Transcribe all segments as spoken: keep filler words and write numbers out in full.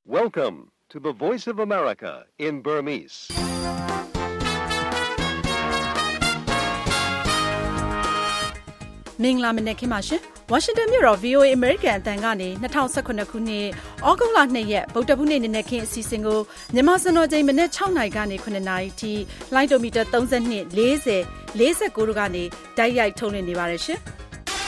Welcome to the Voice of America in Burmese. ။မင်္ဂလာမနက်ခင်းပါရှင်။ Washington မြို့တော် V O A American အသံကနေ၂၀၁၇ခုနှစ်ဩဂုတ်လ၂ရက်ဗုဒ္ဓဟူးနေ့နနက်ခင်းအစီအစဉ်ကိုမြန်မာစံတော်ချိန်မနက်၆နာရီကနေ၇နာရီထိလိုင်းဒိုမီတာ၃၂ ၄၀ ၄၉တို့ကနေတိုက်ရိုက်ထုတ်လွှင့်နေပါတယ်ရှင်။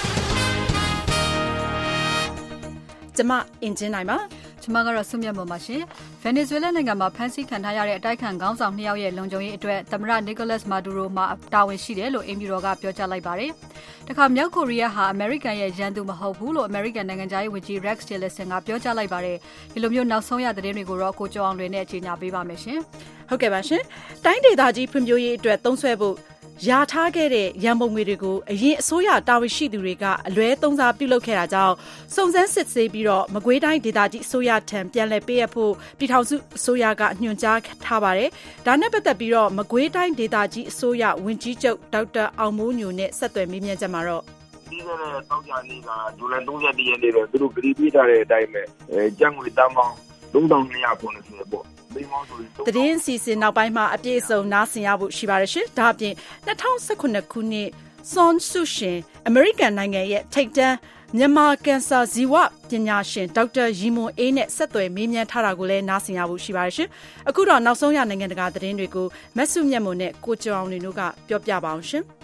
ကျွန်မအင်ဂျင်နိုင်ပါကျွန်မကတော့ဆုမြတ်မော်ပါရှင်။ Venezuela နိုင်ငံမှာဖမ်းဆီးခံထားရတဲ့အတိုက်ခံခေါင်းဆောင်နှစ်ယောက်ရဲ့လုံခြုံရေးအတွက်သမ္မတ Nicolas Maduro မှာတာဝန်ရှိတယ်လို့အင်ဖြူတော်ကပြောကြားလိုက်ပါတယ်။တခါမြောက်ကိုရီးယားဟာ American ရဲ့ရန်သူမဟုတ်ဘူးလို့ American နိုင်ငံသားရေးဝန်ကြီး Rex Tillerson ကပြောကြားလိုက်ပါတယ်။ဒီလိုမျိုးနောက်ဆုံးရသတင်းတွေကိုတော့ကိုကျော်အောင်လွင်နဲ့ကြေညာပေးပါမယ်ရှင်။ဟုတ်ကဲ့ပါရှင်။တိုင်းဒေသကြီးဖွံ့ဖြိုးရေးအတွက်သုံးစွဲဖို့ရာထားခဲ့တဲ့ရန်ပုံငွေတွေကိုအရင်အစိုးရတာဝန်ရှိသူတွေကအလွဲသုံးစားပြုလုပ်ခဲ့တာကြောင့်စုံစမ်းစစ်ဆေးပြီးတော့မကွေးတိုင်းဒေသကြီးအစိုးရထံပြန်လည်ပေးအပ်ဖို့ပြည်ထောင်စုအစိုးရကညွှန်ကြားထားပါတယ်။ဒါနဲ့ပတ်သက်ပြီးတော့မကွေးတိုင်းဒေသကြီးအစိုးရဝန်ကြီးချုပ်ဒေါက်တာအောင်မိုးညိုနဲ့ဆက်သွယ်မေးမြန်းချက်မှာတော့ဒီကနေ့တောက်ကြနေ့ကဇူလိုင်၃၁ရက်နေ့တော့သူတို့ကြေညာပေးထားတဲ့အတိုင်းပဲအဲကျန်းငွေတန်းပေါင်း၃၂၉၀ပေါ့သတင်းစီစဉ်နောက်ပိုင်းမှာအပြည့်အစုံနားဆင်ရဖို့ရှိပါတယ်ရှင်။ဒါအပြင်၂၀၁၇ခုနှစ်ဆွန်ဆုရှင် American နိုင်ငံရဲ့ထိပ်တန်းမြန်မာကန်ဆာဇီဝပညာရှင်ဒေါက်တာရီမွန်အေးနဲ့ဆက်သွယ်မေးမြန်းထားတာကိုလည်းနားဆင်ရဖို့ရှိပါတယ်ရှင်။အခုတော့နောက်ဆုံးရနိုင်ငံတကာသတင်းတွေကိုမဆုမြတ်မွန်နဲ့ကိုကျော်အောင်တို့ကပြောပြပါအောင်ရှင်။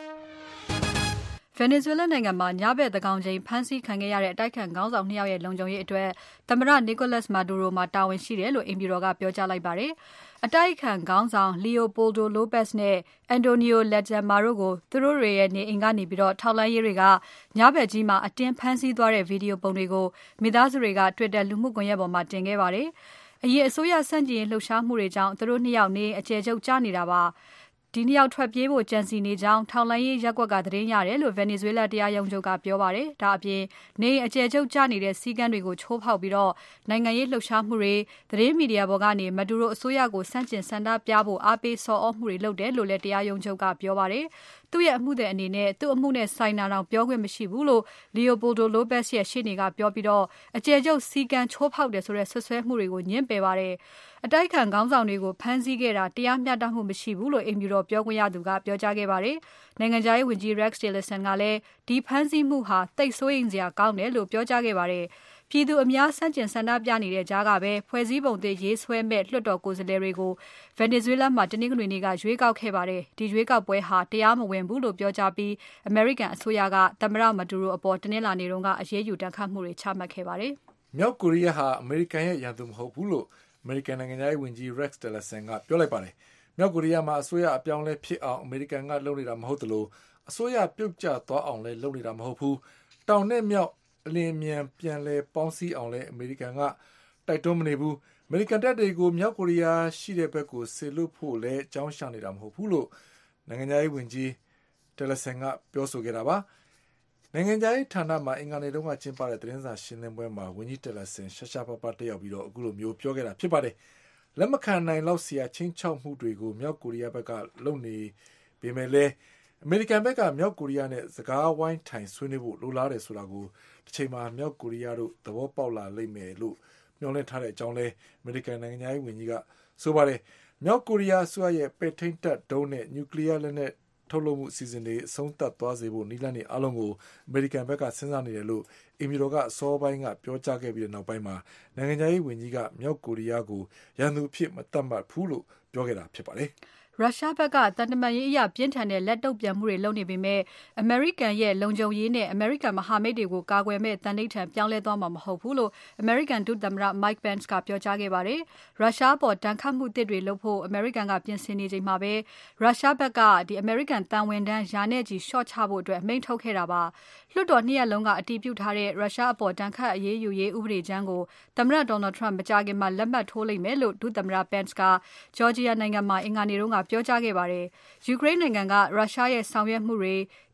Venezuela နိုင်ငံမှာညဘက်သန်းခေါင်ချိန်ဖမ်းဆီးခံခဲ့ရတဲ့အတိုက်ခံခေါင်းဆောင်နှစ်ယောက်ရဲ့လုံခြုံရေးအတွက်သမ္မတ Nicolas Maduro မှာတာဝန်ရှိတယ်လို့အင်ဖြူတော်ကပြောကြားလိုက်ပါတယ်။အတိုက်ခံခေါင်းဆောင် Leopoldo Lopez နဲ့ Antonio Ledezma တို့ကိုသူတို့တွေရဲ့နေအိမ်ကနေပြီးတော့ထောက်လှမ်းရေးတွေကညဘက်ကြီးမှာအတင်းဖမ်းဆီးသွားတဲ့ဗီဒီယိုပုံတွေကိုမိသားစုတွေက Twitter လူမှုကွန်ရက်ပေါ်မှာတင်ခဲ့ပါတယ်။အရင်အစိုးရဆန့်ကျင်ရေးလှုပ်ရှားမှုတွေကြောင့်သူတို့နှစ်ယောက်နေအကျယ်ချုပ်ကျနေတာပါ။ဒီနှစ်ယောက်ထွက်ပြေးဖို့ကြံစီနေကြောင်းထောက်လှမ်းရေးရပ်ကွက်ကသတင်းရတယ်လို့ Venezuela တရားရုံးချုပ်ကပြောပါတယ်။ဒါအပြင်နေအကျယ်ချုပ်ကျနေတဲ့စီးကမ်းတွေကိုချိုးဖောက်ပြီးတော့နိုင်ငံရေးလှုပ်ရှားမှုတွေသတင်းမီဒီယာပေါ်ကနေ Maduro အစိုးရကိုဆန့်ကျင်ဆန္ဒပြဖို့အားပေးဆော်ဩမှုတွေလုပ်တယ်လို့လည်းတရားရုံးချုပ်ကပြောပါတယ်။သူ့ရဲ့အမှုတဲ့အနေနဲ့သူ့အမှုနဲ့ဆိုင်တာတောင်ပြောခွင့်မရှိဘူးလို့ Leopoldo Lopez ရဲ့ရှေ့နေကပြောပြီးတော့အကျယ်ချုပ်စီးကမ်းချိုးဖောက်တယ်ဆိုတဲ့ဆွဆွဲမှုတွေကိုညှင်းပယ်ပါတယ်။အတိုက်ခံခေါင်းဆောင်တွေကိုဖမ်းဆီးခဲ့တာတရားမျှတမှုမရှိဘူးလို့အင်ဖြူတော်ပြောခွင့်ရသူကပြောကြားခဲ့ပါတယ်။နိုင်ငံခြားရေးဝန်ကြီး Rex Tillerson ကလည်းဒီဖမ်းဆီးမှုဟာတိတ်ဆိုးရင်စရာကောင်းတယ်လို့ပြောကြားခဲ့ပါတယ်။ပြည်သူအများဆန့်ကျင်ဆန္ဒပြနေတဲ့ကြားကပဲဖွဲ့စည်းပုံသစ်ရေးဆွဲမဲ့လွှတ်တော်ကိုယ်စားလှယ်တွေကို Venezuela မှာတနင်္ဂနွေနေ့ကရွေးကောက်ခဲ့ပါတယ်။ဒီရွေးကောက်ပွဲဟာတရားမဝင်ဘူးလို့ပြောကြားပြီး American အစိုးရကသမ္မတ Maduro အပေါ်တနင်္လာနေ့တုန်းကအရေးယူတန်ခတ်မှုတွေချမှတ်ခဲ့ပါတယ်။မြောက်ကိုရီးယားဟာ American ရဲ့ရန်သူမဟုတ်ဘူးလို့American နိုင်ငံသားရေးဝန်ကြီး Rex Tillerson ကပြောလိုက်ပါတယ်။မြောက်ကိုရီးယားမှာအစိုးရအပြောင်းလဲဖြစ်အောင် American ကလုပ်နေတာမဟုတ်သလိုအစိုးရပြုတ်ကျသွားအောင်လည်းလုပ်နေတာမဟုတ်ဘူး။တောင်နဲ့မြောက်အလင်းမြန်ပြန်လဲပေါင်းစည်းအောင်လည်း American ကတိုက်တွန်းမနေဘူး။ American တပ်တွေကိုမြောက်ကိုရီးယားရှိတဲ့ဘက်ကိုဆေလွတ်ဖို့လည်းအကြောင်းရှာနေတာမဟုတ်ဘူးလို့နိုင်ငံသားရေးဝန်ကြီး Tillerson ကပြောဆိုခဲ့တာပါ။နိုင်ငံခြားရေးဌာနမှာအင်္ဂါနေ့တုန်းကကျင်းပတဲ့သတင်းစာရှင်းလင်းပွဲမှာဝန်ကြီး Tillerson ရှာရှာပါပါတက်ရောက်ပြီးတော့အခုလိုမျိုးပြောခဲ့တာဖြစ်ပါတယ်။လက်မခံနိုင်လောက်စရာချင်းချောက်မှုတွေကိုမြောက်ကိုရီးယားဘက်ကလုပ်နေပေမဲ့လည်းအမေရိကန်ဘက်ကမြောက်ကိုရီးယားနဲ့စကားဝိုင်းထိုင်ဆွေးနွေးဖို့လိုလားတယ်ဆိုတာကိုတစ်ချိန်မှာမြောက်ကိုရီးယားတို့သဘောပေါက်လာလိမ့်မယ်လို့မျှော်လင့်ထားတဲ့အကြောင်းလဲအမေရိကန်နိုင်ငံသားရေးဝန်ကြီးကဆိုပါတယ်။မြောက်ကိုရီးယားအစိုးရရဲ့ပဲ့ထိန်းတပ်ဒုံးနဲ့နျူကလ িয়ার လက်နက်ထုတ်လုပ်မှုအစီအစဉ်တွေအဆုံးသတ်သွားစေဖို့နည်းလမ်းတွေအလုံးကိုအမေရိကန်ဘက်ကစဉ်းစားနေတယ်လို့အင်ဖြူတော်ကအစောပိုင်းကပြောကြားခဲ့ပြီးတဲ့နောက်ပိုင်းမှာနိုင်ငံခြားရေးဝန်ကြီးကမြောက်ကိုရီးယားကိုရန်သူအဖြစ်မသတ်မှတ်ဘူးလို့ပြောခဲ့တာဖြစ်ပါတယ်။ရုရှားဘက်ကတန်တမာရေးအရပြင်းထန်တဲ့လက်တုပ်ပြန်မှုတွေလုပ်နေပေမဲ့ American ရဲ့လုံခြုံရေးနဲ့ American မဟာမိတ်တွေကိုကာကွယ်မဲ့တန်ဋိဌာန်ပြောင်းလဲသွားမှာမဟုတ်ဘူးလို့ American ဒုသမ္မတ Mike Pence ကပြောကြားခဲ့ပါတယ်။ရုရှားပေါ်တန်ခတ်မှုတစ်တွေလုပ်ဖို့ American ကပြင်ဆင်နေချိန်မှာပဲရုရှားဘက်ကဒီ American တန်ဝန်တန်းယာနဲ့ကြီး short ချဖို့အတွက်အမိန့်ထုတ်ခဲ့တာပါ။လွှတ်တော်နှစ်ရပ်လုံးကအတည်ပြုထားတဲ့ရုရှားအပေါ်တန်ခတ်အရေးယူရေးဥပဒေကြမ်းကိုသမ္မတ Donald Trump မကြာခင်မှာလက်မှတ်ထိုးလိမ့်မယ်လို့ဒုသမ္မတ Pence က Georgia နိုင်ငံမှာအင်္ဂါနေ့တုန်းကပြောကြားခဲ့ပါတယ်။ Ukraine နိုင်ငံကရုရှားရဲ့ဆောင်ရွက်မှုတွေ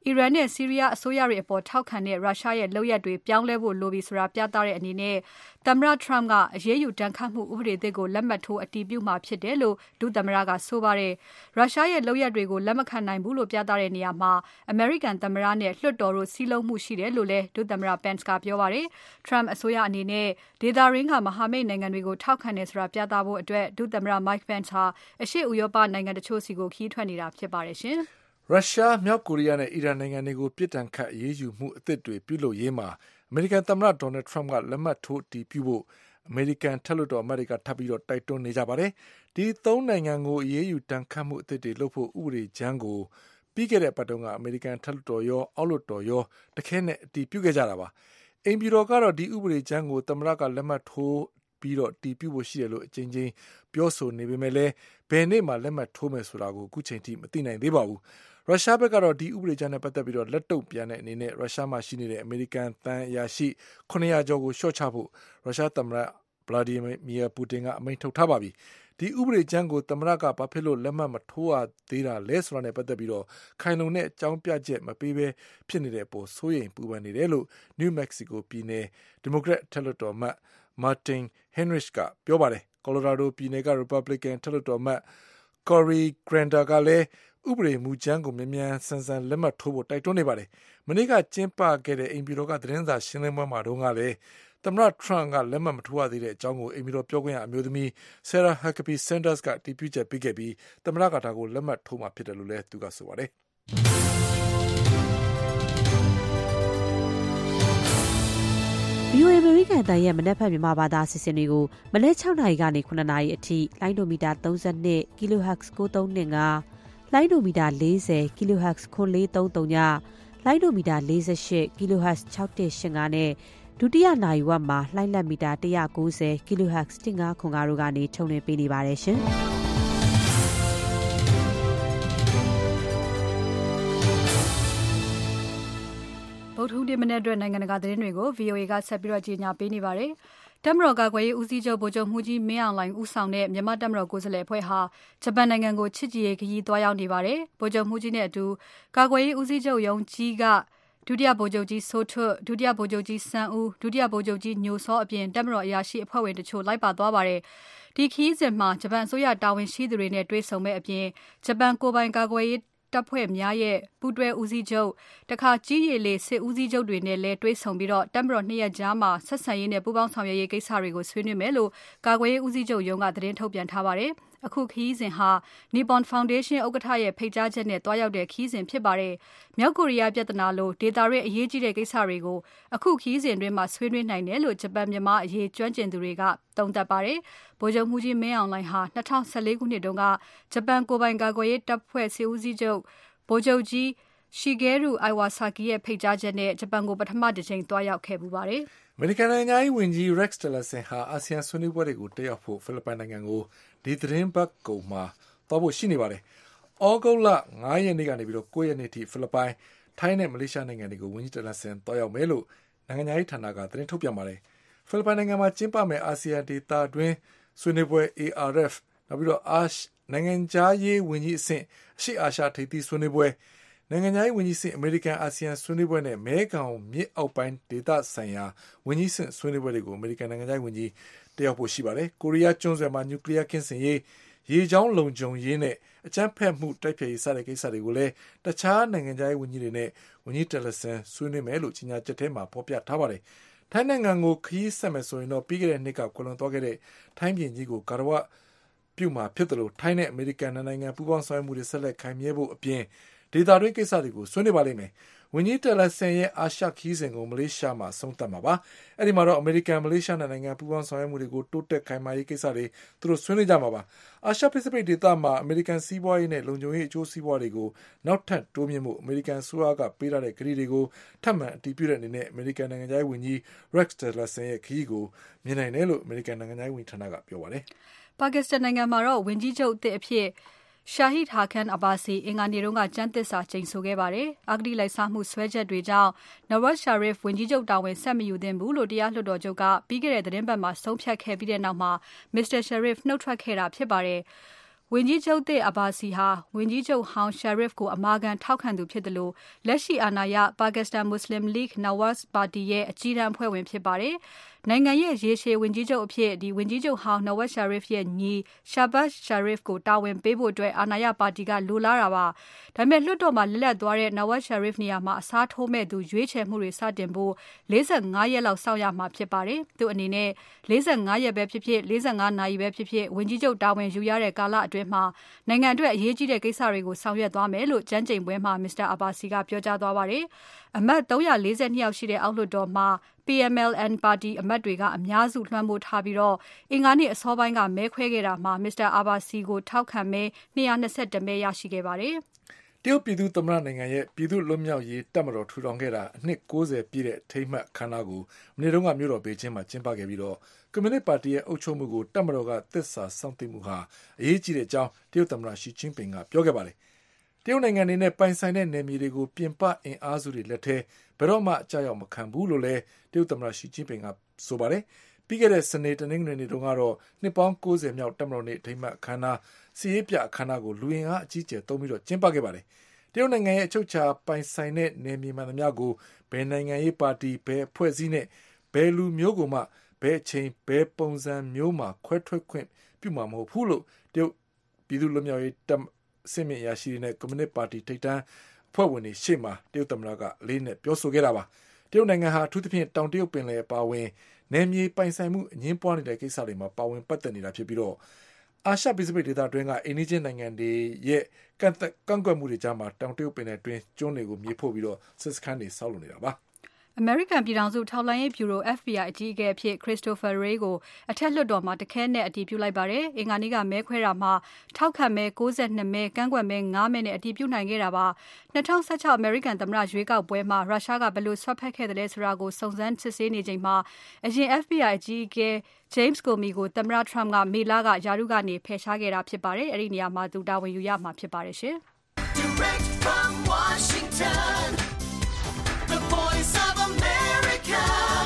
အီရန်နဲ့ဆီးရီးယားအစိုးရတွေအပေါ်ထောက်ခံတဲ့ရုရှားရဲ့လုပ်ရပ်တွေပြောင်းလဲဖို့လိုပြီဆိုတာပြသတဲ့အနေနဲ့သမ္မတ Trump ကအရေးယူတန်ခတ်မှုဥပဒေသစ်ကိုလက်မှတ်ထိုးအတည်ပြုမှာဖြစ်တယ်လို့ဒုသမ္မတကဆိုပါတယ်။ရုရှားရဲ့လုပ်ရပ်တွေကိုလက်မခံနိုင်ဘူးလို့ပြသတဲ့နေရာမှာအမေရိကန်သမ္မတနဲ့လွှတ်တော်တို့စည်းလုံးမှုရှိတယ်လို့လည်းဒုသမ္မတ Pence ကပြောပါတယ်။ Trump အစိုးရအနေနဲ့ဒေသရင်းကမဟာမိတ်နိုင်ငံတွေကိုထောက်ခံတယ်ဆိုတာပြသဖို့အတွက်ဒုသမ္မတ Mike Pence ဟာအရှေ့ဥရောပနိုင်ငံတချို့စီကိုခရီးထွက်နေတာဖြစ်ပါတယ်ရှင်။ရုရှားမြောက်ကိုရီးယားနဲ့အီရန်နိုင်ငံတွေကိုပြစ်ဒဏ်ခတ်အရေးယူမှုအသစ်တွေပြုလုပ်ရေးမှာအမေရိကန်သမ္မတ Donald Trump ကလက်မှတ်ထိုးတည်ပြုဖို့အမေရိကန်ထက်လွှတ်တော်အမတ်တွေကထပ်ပြီးတော့တိုက်တွန်းနေကြပါတယ်။ဒီသုံးနိုင်ငံကိုအရေးယူတန်ခတ်မှုအသစ်တွေလုပ်ဖို့ဥပဒေကြမ်းကိုပြီးခဲ့တဲ့ပတ်တုန်းကအမေရိကန်ထက်လွှတ်တော်ရောအောက်လွှတ်တော်ရောတခဲနဲ့အတည်ပြုခဲ့ကြတာပါ။အိမ်ဖြူတော်ကတော့ဒီဥပဒေကြမ်းကိုသမ္မတကလက်မှတ်ထိုးပြီးတော့တည်ပြုဖို့ရှိတယ်လို့အကြိမ်ကြိမ်ပြောဆိုနေပေမဲ့လည်းဘယ်နေ့မှလက်မှတ်ထိုးမယ်ဆိုတာကိုအခုချိန်ထိမသိနိုင်သေးပါဘူး။ရုရှားဘက်ကတော့ဒီဥပဒေကြမ်းနဲ့ပတ်သက်ပြီးတော့လက်တုံ့ပြန်တဲ့အနေနဲ့ရုရှားမှာရှိနေတဲ့အမေရိကန်တန်အရာရှိခုနှစ်ရာကျော်ကိုရှော့ချဖို့ရုရှားသမ္မတဗလာဒီမီယာပူတင်ကအမိန့်ထုတ်ထားပါပြီ။ဒီဥပဒေကြမ်းကိုသမ္မတကဘာဖြစ်လို့လက်မှတ်မထိုးရသေးတာလဲဆိုတာနဲ့ပတ်သက်ပြီးတော့ခိုင်လုံတဲ့အကြောင်းပြချက်မပေးဘဲဖြစ်နေတဲ့အပေါ်စိုးရိမ်ပူပန်နေတယ်လို့ New Mexico ပြည်နယ်ဒီမိုကရက်ထက်လွှတ်တော်အမတ် Martin Heinrich ကပြောပါတယ်။ Colorado ပြည်နယ်က Republican ထက်လွှတ်တော်အမတ် Cory Gardner ကလည်းဥပဒေမူကြမ်းကိုမြန်မြန်ဆန်ဆန်လက်မှတ်ထိုးဖို့တိုက်တွန်းနေပါတယ်။မနေ့ကကျင်းပခဲ့တဲ့အိမ်ဖြူတော်ကသတင်းစာရှင်းလင်းပွဲမှာတုန်းကလည်းသမ္မတ Trump ကလက်မှတ်မထိုးရသေးတဲ့အကြောင်းကိုအိမ်ဖြူတော်ပြောခွင့်ရအမျိုးသမီး Sarah Huckabee Sanders ကတည်ပြုချက်ပေးခဲ့ပြီးသမ္မတကဒါကိုလက်မှတ်ထိုးမှာဖြစ်တယ်လို့လည်းသူကဆိုပါတယ်။ဗီအိုအေ American အသံရဲ့မနက်ဖြန်မြန်မာဘာသာအစီအစဉ်တွေကိုမနက်၆နာရီကနေ၇နာရီအထိလိုင်းဒိုမီတာ၃၂ kilohertz ၉၃၂၅လိုင်းဒိုမီတာ၄၀ kilohertz ခွန်၄၃၃ညလိုင်းဒိုမီတာ၄၈ kilohertz ၆၁၈၅နဲ့ဒုတိယနာရီဝက်မှာလိုင်းလက်မီတာ၁၉၀ kilohertz ၁၅ခွန်၅တို့ကနေထုတ်လွှင့်ပေးနေပါတယ်ရှင်။ဗုဒ္ဓဟူးနေ့မနေ့အတွက်နိုင်ငံတကာသတင်းတွေကို ဗီအိုအေကဆက်ပြီးတော့ကြီးညာပေးနေပါတယ်။တပ်မတော်ကာကွယ်ရေးဦးစီးချုပ်ဗိုလ်ချုပ်မှူးကြီးမင်းအောင်လှိုင်ဦးဆောင်တဲ့မြန်မာတပ်မတော်ကိုယ်စားလှယ်အဖွဲ့ဟာဂျပန်နိုင်ငံကိုချစ်ကြည်ရေးခရီးသွားရောက်နေပါတယ်။ဗိုလ်ချုပ်မှူးကြီးနဲ့အတူကာကွယ်ရေးဦးစီးချုပ်ရုံးကြီးကဒုတိယဗိုလ်ချုပ်ကြီးစိုးထွတ်ဒုတိယဗိုလ်ချုပ်ကြီးစန်းဦးဒုတိယဗိုလ်ချုပ်ကြီးညိုစောအပြင်တပ်မတော်အရာရှိအဖွဲ့ဝင်တချို့လိုက်ပါသွားပါတယ်။ဒီခရီးစဉ်မှာဂျပန်အစိုးရတာဝန်ရှိသူတွေနဲ့တွေ့ဆုံမဲ့အပြင်ဂျပန်ကိုယ်ပိုင်ကာကွယ်ရေးတပ်ဖွဲ့များရဲ့ပူးတွဲဦးစီးချုပ်တခါကြီးရည်လေစစ်ဦးစီးချုပ်တွေနဲ့လည်းတွေ့ဆုံပြီးတော့တပ်မတော်နှစ်ရက်ကြားမှာဆက်ဆံရေးနဲ့ပူးပေါင်းဆောင်ရွက်ရေးကိစ္စတွေကိုဆွေးနွေးမယ်လို့ကာကွယ်ရေးဦးစီးချုပ်ရုံးကသတင်းထုတ်ပြန်ထားပါတယ်။အခုခရီးစဉ်ဟာ Nippon Foundation ဥက္ကဋ္ဌရဲ့ဖိတ်ကြားချက်နဲ့တွားရောက်တဲ့ခရီးစဉ်ဖြစ်ပါတယ်။မြောက်ကိုရီးယားပြည်ထနာလိုဒေတာရဲ့အရေးကြီးတဲ့ကိစ္စတွေကိုအခုခရီးစဉ်အတွင်းမှာဆွေးနွေးနိုင်တယ်လို့ဂျပန်မြန်မာအရေးကျွမ်းကျင်သူတွေကသုံးသပ်ပါတယ်။ဗိုလ်ချုပ်မှူးကြီးမင်းအောင်လှိုင်ဟာ၂၀၁၄ခုနှစ်တုန်းကဂျပန်ကိုယ်ပိုင်ကာကွယ်ရေးတပ်ဖွဲ့စစ်ဦးစီးချုပ်ဗိုလ်ချုပ်ကြီး Shigeru Iwasaki ရဲ့ဖိတ်ကြားချက်နဲ့ဂျပန်ကိုပထမတစ်ချိန်တွားရောက်ခဲ့ပူပါတယ်။အမေရိကန်နိုင်ငံရေးဝန်ကြီး Rex Tillerson ဟာအာဆီယံဆွေးနွေးပွဲတွေကိုတက်ရောက်ဖို့ဖိလစ်ပိုင်နိုင်ငံကိုဒီသတင်းပတ်ကုန်မှာသွားဖို့ရှိနေပါတယ်။ဩဂုတ်လ၅ရက်နေ့ကနေပြီးတော့၉ရက်နေ့ထိဖိလစ်ပိုင်ထိုင်းနဲ့မလေးရှားနိုင်ငံတွေကိုဝန်ကြီး Tillerson သွားရောက်မယ်လို့နိုင်ငံရေးဌာနကသတင်းထုတ်ပြန်ပါတယ်။ဖိလစ်ပိုင်နိုင်ငံမှာကျင်းပမယ့်အာဆီယံဒေသတွင်းဆွေးနွေးပွဲ A R F နောက်ပြီးတော့အာနိုင်ငံခြားရေးဝန်ကြီးအဆင့်အရှေ့အာရှထိပ်သီးဆွေးနွေးပွဲနိုင်ငံခြားရေးဝန်ကြီးအဆင့်အမေရိကန်အာဆီယံဆွေးနွေးပွဲနဲ့မဲခေါင်မြစ်အောက်ပိုင်းဒေသဆိုင်ရာဝန်ကြီးအဆင့်ဆွေးနွေးပွဲတွေကိုအမေရိကန်နိုင်ငံခြားရေးဝန်ကြီးတက်ရောက်ဖို့ရှိပါတယ်။ကိုရီးယားကျွန်းဆွယ်မှာနျူကလ িয়ার ကင်းစင်ရေးရေကြောင်းလုံခြုံရေးနဲ့အကြမ်းဖက်မှုတိုက်ဖျက်ရေးစတဲ့ကိစ္စတွေကိုလည်းတခြားနိုင်ငံခြားရေးဝန်ကြီးတွေနဲ့ဝန်ကြီးတယ်လဆန်ဆွေးနွေးမယ်လို့ကြေညာချက်ထဲမှာဖော်ပြထားပါတယ်။ထိုင်းနိုင်ငံကိုခရီးဆက်မယ်ဆိုရင်တော့ပြီးခဲ့တဲ့နှစ်ကကွယ်လွန်သွားခဲ့တဲ့ထိုင်းပြည်ကြီးကိုကာရဝပြုမှာဖြစ်တယ်လို့ထိုင်းနဲ့အမေရိကန်နိုင်ငံပူးပေါင်းဆောင်ရွက်မှုတွေဆက်လက်ခိုင်မြဲဖို့အပြင်ဒေသတွင်းကိစ္စတွေကိုဆွေးနွေးပါလိမ့်မယ်။ဝန်ကြီးတယ်လဆန်ရဲ့အာရှခီးစဉ်ကိုမလေးရှားမှာဆုံးသက်မှာပါ။အဲဒီမှာတော့အမေရိကန်မလေးရှားနိုင်ငံပူးပေါင်းဆောင်ရွက်မှုတွေကိုတိုးတက်ခိုင်မာရေးကိစ္စတွေသူတို့ဆွေးနွေးကြမှာပါ။အာရှပစိဖိတ်ဒေသမှာအမေရိကန်စီးပွားရေးနဲ့လုံခြုံရေးအကျိုးစီးပွားတွေကိုနောက်ထပ်တိုးမြင့်မှုအမေရိကန်ဆိုရကပေးထားတဲ့ကတိတွေကိုထပ်မံအတည်ပြုတဲ့အနေနဲ့အမေရိကန်နိုင်ငံခြားရေးဝန်ကြီး Rex Tillerson ရဲ့ခရီးကိုမြင်နိုင်တယ်လို့အမေရိကန်နိုင်ငံခြားရေးဝန်ကြီးဌာနကပြောပါတယ်။ပါကစ္စတန်နိုင်ငံမှာတော့ဝန်ကြီးချုပ်အသစ်အဖြစ်Shahid Haqqan Abbasi အင်္ဂါနေ့တုန်းကကျမ်းသစ္စာကျိန်ဆိုခဲ့ပါတယ်။အဂတိလိုက်စားမှုဆွဲချက်တွေကြောင့် Nawaz Sharif ဝန်ကြီးချုပ်တာဝန်ဆက်မယူသင့်ဘူးလို့တရားလွှတ်တော်ချုပ်ကပြီးခဲ့တဲ့သတင်းပတ်မှာဆုံးဖြတ်ခဲ့ပြီးတဲ့နောက်မှာ Mr. Sharif နှုတ်ထွက်ခဲ့တာဖြစ်ပါတယ်။ဝန်ကြီးချုပ်သစ်အဘာစီဟာဝန်ကြီးချုပ်ဟောင်း Sharif ကိုအမာခံထောက်ခံသူဖြစ်တယ်လို့လက်ရှိအာဏာရ Pakistan Muslim League Nawaz Party ရဲ့အကြီးတန်းအဖွဲ့ဝင်ဖြစ်ပါတယ်။နိုင်ငံရဲ့ရေရှည်ဝန်ကြီးချုပ်အဖြစ်ဒီဝန်ကြီးချုပ်ဟောင်း Nawaz Sharif ရဲ့ညီ Shahbaz Sharif ကိုတာဝန်ပေးဖို့အတွက်အာဏာရပါတီကလိုလားတာပါ။ဒါပေမဲ့လွှတ်တော်မှာလက်လက်သွားတဲ့ Nawaz Sharif နေရာမှာအစားထိုးမဲ့သူရွေးချယ်မှုတွေစတင်ဖို့၄၅ရက်လောက်စောင့်ရမှာဖြစ်ပါတယ်။သူအနေနဲ့၄၅ရက်ပဲဖြစ်ဖြစ်၄၅နာရီပဲဖြစ်ဖြစ်ဝန်ကြီးချုပ်တာဝန်ယူရတဲ့ကာလအတွင်းမှာနိုင်ငံအတွက်အရေးကြီးတဲ့ကိစ္စတွေကိုဆောင်ရွက်သွားမယ်လို့ကျန်းကျိန်ပွဲမှာ Mr. Abbasi ကပြောကြားသွားပါတယ်။အမတ်၃၄၂ယောက်ရှိတဲ့အောက်လွှတ်တော်မှာ P M L N ပါတီအမတ်တွေကအများစုလွှမ်းမိုးထားပြီးတော့အင်္ဂါနေ့အစောပိုင်းကမဲခွဲခဲ့တာမှာ Mr. Abbasi ကိုထောက်ခံမဲ၂၂၁မဲရရှိခဲ့ပါတယ်။တရုတ်ပြည်သူ့သမ္မတနိုင်ငံရဲ့ပြည်သူ့လွတ်မြောက်ရေးတပ်မတော်ထူထောင်ခဲ့တာအနှစ်၉၀ပြည့်တဲ့ထိမ်းမှတ်အခမ်းအနားကိုမနေ့တုန်းကမြို့တော်ဘေကျင်းမှာကျင်းပခဲ့ပြီးတော့ကွန်မြူနစ်ပါတီရဲ့အုပ်ချုပ်မှုကိုတပ်မတော်ကသစ္စာစောင့်သိမှုဟာအရေးကြီးတဲ့အကြောင်းတရုတ်သမ္မတရှီကျင်းပင်ကပြောခဲ့ပါတယ်။တရုတ်နိုင်ငံအနေနဲ့ပိုင်ဆိုင်တဲ့နယ်မြေတွေကိုပြင်ပအင်အားစုတွေလက်ထဲဘယ်တော့မှအကြရောက်မခံဘူးလို့လည်းတရုတ်သမ္မတရှီကျင်းပင်ကဆိုပါတယ်။ပြီးခဲ့တဲ့စနေတနင်္ဂနွေနေ့တုန်းကတော့နှစ်ပေါင်း၉၀မြောက်တပ်မတော်နေ့ထိမ်းမှတ်အခမ်းအနားစီရေးပြအခမ်းအနားကိုလူရင်အားအကြီးအကျယ်သုံးပြီးတော့ကျင်းပခဲ့ပါတယ်။တရုတ်နိုင်ငံရဲ့အချုပ်အခြာပိုင်ဆိုင်တဲ့နယ်မြေမှန်သမျှကိုဘယ်နိုင်ငံရေးပါတီဘယ်အဖွဲ့အစည်းနဲ့ဘယ်လူမျိုးကိုမှဘယ်အချိန်ဘယ်ပုံစံမျိုးမှာခွဲထွက်ခွင့်ပြုမှာမဟုတ်ဘူးလို့တရုတ်ပြည်သူ့လွတ်မြောက်ရေးတပ်အစစ်မြင့်ရရှိတဲ့ကွန်မြူနစ်ပါတီထိပ်တန်းအဖွဲ့ဝင်တွေရှေ့မှာတရုတ်သမ္မတကအလေးနဲ့ပြောဆိုခဲ့တာပါတရုတ်နိုင်ငံဟာအထူးသဖြင့်တောင်တရုတ်ပင်လယ်ပါဝင်နယ်မြေပိုင်ဆိုင်မှုအငင်းပွားနေတဲ့ကိစ္စတွေမှာပါဝင်ပတ်သက်နေတာဖြစ်ပြီးတော့အာရှပစိဖိတ်ဒေသတွင်းကအိန္ဒိယနိုင်ငံတွေရဲ့ကန့်ကန့်ကွက်မှုတွေကြားမှာတောင်တရုတ်ပင်လယ်တွင်းကျွန်းတွေကိုမြေဖို့ပြီးတော့စစ်စခန်းတွေဆောက်လုပ်နေတာပါ American ပြည်ထောင်စုထောက်လှမ်းရေး Bureau F B I အကြီးအကဲအဖြစ် Christopher Wray ကိုအထက်လွှတ်တော်မှာတခဲနဲ့အတည်ပြုလိုက်ပါတယ်။အင်္ဂါနေ့ကမဲခွဲတာမှာထောက်ခံမဲ၉၂မဲ၊ကန့်ကွက်မဲ၅မဲနဲ့အတည်ပြုနိုင်ခဲ့တာပါ။၂၀၁၆ American သမ္မတရွေးကောက်ပွဲမှာရုရှားကဘယ်လိုဆွတ်ဖက်ခဲ့တယ်ဆိုတာကိုစုံစမ်းစစ်ဆေးနေချိန်မှာအရင် F B I အကြီးအကဲ James Comey ကိုသမ္မတ Trump ကမေလကရာထူးကနေဖယ်ရှားခဲ့တာဖြစ်ပါတယ်။အဲဒီနေရာမှာသူတာဝန်ယူရမှာဖြစ်ပါတယ်ရှင်။ Direct from Washington, the voice of America,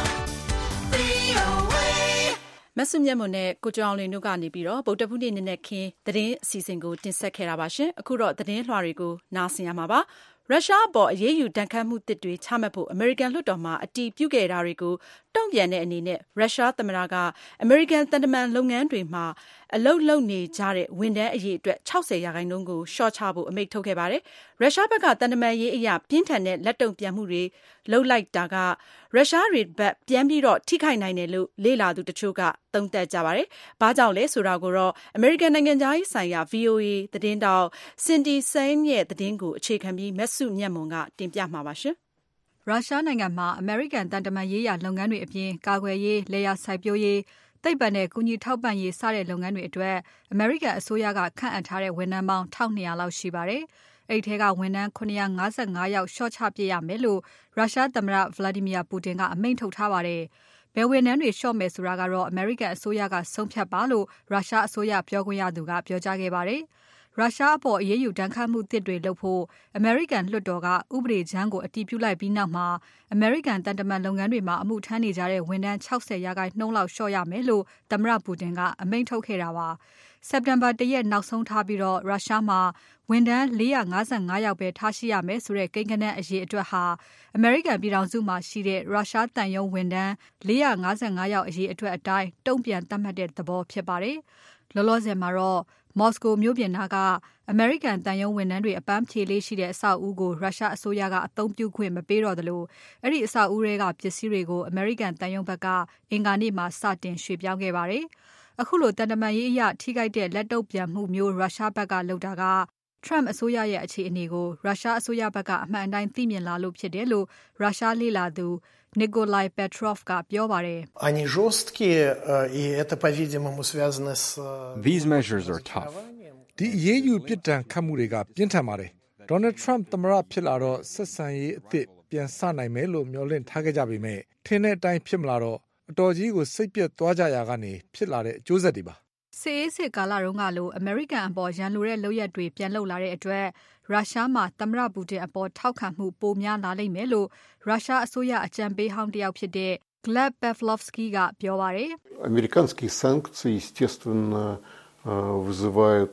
V O A မဆုမြတ်မွန်နဲ့ကိုကျော်အောင်လွင်တို့ကနေပြီးတော့ဗုဒ္ဓဖူးနေ့နေ့နဲ့ခင်းသတင်းအစီအစဉ်ကိုတင်ဆက်ခဲ့တာပါရှင်အခုတော့သတင်းလွှာတွေကိုနားဆင်ရမှာပါရုရှားအပေါ်အရေးယူတန်ခတ်မှုတစ်တွေချမှတ်ဖို့အမေရိကန်လွှတ်တော်မှအတည်ပြုခဲ့တာတွေကိုတုံ့ပြန်တဲ့အနေနဲ့ရုရှားသမ္မတကအမေရိကန်တန်တမန်လုပ်ငန်းတွေမှာအလုပ်လုပ်နေကြတဲ့ဝန်ထမ်းအရေအတွက်၆၀ရာခိုင်နှုန်းကိုရှော့ချဖို့အမိန့်ထုတ်ခဲ့ပါတယ်။ရုရှားဘက်ကတန်တမန်ရေးအရာပြင်းထန်တဲ့လက်တုံ့ပြန်မှုတွေလုပ်လိုက်တာကရုရှားတွေဘက်ပြန်ပြီးတော့ထိခိုက်နိုင်တယ်လို့လေ့လာသူတချို့ကသုံးသပ်ကြပါတယ်။ဘာကြောင့်လဲဆိုတာကိုတော့အမေရိကန်နိုင်ငံသားရေးဆိုင်ရာ V O A သတင်းတောက် Cindy Saine ရဲ့သတင်းကိုအခြေခံပြီးမဆုမြတ်မွန်ကတင်ပြမှာပါရှင်။ရုရှားနိုင်ငံမှာအမေရိကန်တန်တမန်ရေးရာလုပ်ငန်းတွေအပြင်ကာကွယ်ရေး၊လယ်ယာစိုက်ပျိုးရေး၊သိပ္ပံနဲ့ကူညီထောက်ပံ့ရေးစတဲ့လုပ်ငန်းတွေအတွက်အမေရိကန်အစိုးရကခန့်အပ်ထားတဲ့ဝန်ထမ်းပေါင်း၁၂၀၀လောက်ရှိပါတယ်။အဲဒီထဲကဝန်ထမ်း၇၅၅ယောက်ရှော့ချပစ်ရမယ်လို့ရုရှားသမ္မတ Vladimir Putin ကအမိန့်ထုတ်ထားပါတယ်။ဘယ်ဝန်ထမ်းတွေလျှော့မယ်ဆိုတာကတော့အမေရိကန်အစိုးရကဆုံးဖြတ်ပါလို့ရုရှားအစိုးရပြောခွင့်ရသူကပြောကြားခဲ့ပါတယ်။ရုရှားအပေါ်အရေးယူဒဏ်ခတ်မှုသစ်တွေလုပ်ဖို့အမေရိကန်လွှတ်တော်ကဥပဒေကြမ်းကိုအတည်ပြုလိုက်ပြီးနောက်မှာအမေရိကန်တန်တမန်လုပ်ငန်းတွေမှာအမှုထမ်းနေကြတဲ့ဝန်ထမ်း၆၀ရာခိုင်နှုန်းလောက်လျှော့ရမယ်လို့သမ္မတပူတင်ကအမိန့်ထုတ်ခဲ့တာပါ။စက်တင်ဘာ၁ရက်နောက်ဆုံးထားပြီးတော့ရုရှားမှာဝန်ထမ်း၄၅၅ယောက်ပဲထားရှိရမယ်ဆိုတဲ့ကိန်းဂဏန်းအရေအတွက်ဟာအမေရိကန်ပြည်ထောင်စုမှာရှိတဲ့ရုရှားတန်ယုံဝန်ထမ်း၄၅၅ယောက်အရေအတွက်အတိုင်းတုံ့ပြန်သတ်မှတ်တဲ့သဘောဖြစ်ပါတယ်။လောလောဆယ်မှာတော့မော်စကိုမြို့ပြင်နာကအမေရိကန်တန်ယုံဝန်ထမ်းတွေအပန်းဖြေလေးရှိတဲ့အဆောက်အဦကိုရုရှားအစိုးရကအသုံးပြုခွင့်မပေးတော့သလိုအဲ့ဒီအဆောက်အဦတွေကပစ္စည်းတွေကိုအမေရိကန်တန်ယုံဘက်ကအင်္ဂါနေ့မှာစတင်ရွှေ့ပြောင်းခဲ့ပါတယ်။အခုလိုတန်တမန်ရေးအရထိခိုက်တဲ့လက်တုပ်ပြန်မှုမျိုးရုရှားဘက်ကလုပ်တာက Trump အစိုးရရဲ့အခြေအနေကိုရုရှားအစိုးရဘက်ကအမှန်တိုင်းသိမြင်လာလို့ဖြစ်တယ်လို့ရုရှားလေ့လာသူNikolai Petrov ကပြောပါတယ်။ Они жесткие, и это, по-видимому, связано с These measures are tough. ဒီအရေးယူပြစ်ဒဏ်ခတ်မှုတွေကပြင်းထန်ပါတယ်။ Donald Trump သမ္မတဖြစ်လာတော့ဆက်ဆံရေးအသစ်ပြန်စနိုင်မယ်လို့မျှော်လင့်ထားခဲ့ကြပေမဲ့ထင်တဲ့အတိုင်းဖြစ်မလာတော့အတော်ကြီးကိုစိတ်ပြတ်သွားကြရာကနေဖြစ်လာတဲ့အကျိုးဆက်တွေပါ။စစ်အေးစစ်ကာလတုန်းကလိုအမေရိကန်အပေါ်ရန်လိုတဲ့လုပ်ရက်တွေပြန်လုပ်လာတဲ့အတွက်ရုရှားမှာသမ္မတပူတင်အပေါ်ထောက်ခံမှုပိုများလာလိမ့်မယ်လို့ရုရှားအစိုးရအကြံပေးဟောင်းတယောက်ဖြစ်တဲ့Gleb Pavlovsky ကပြောပါတယ်။ Американские санкции, естественно, вызывает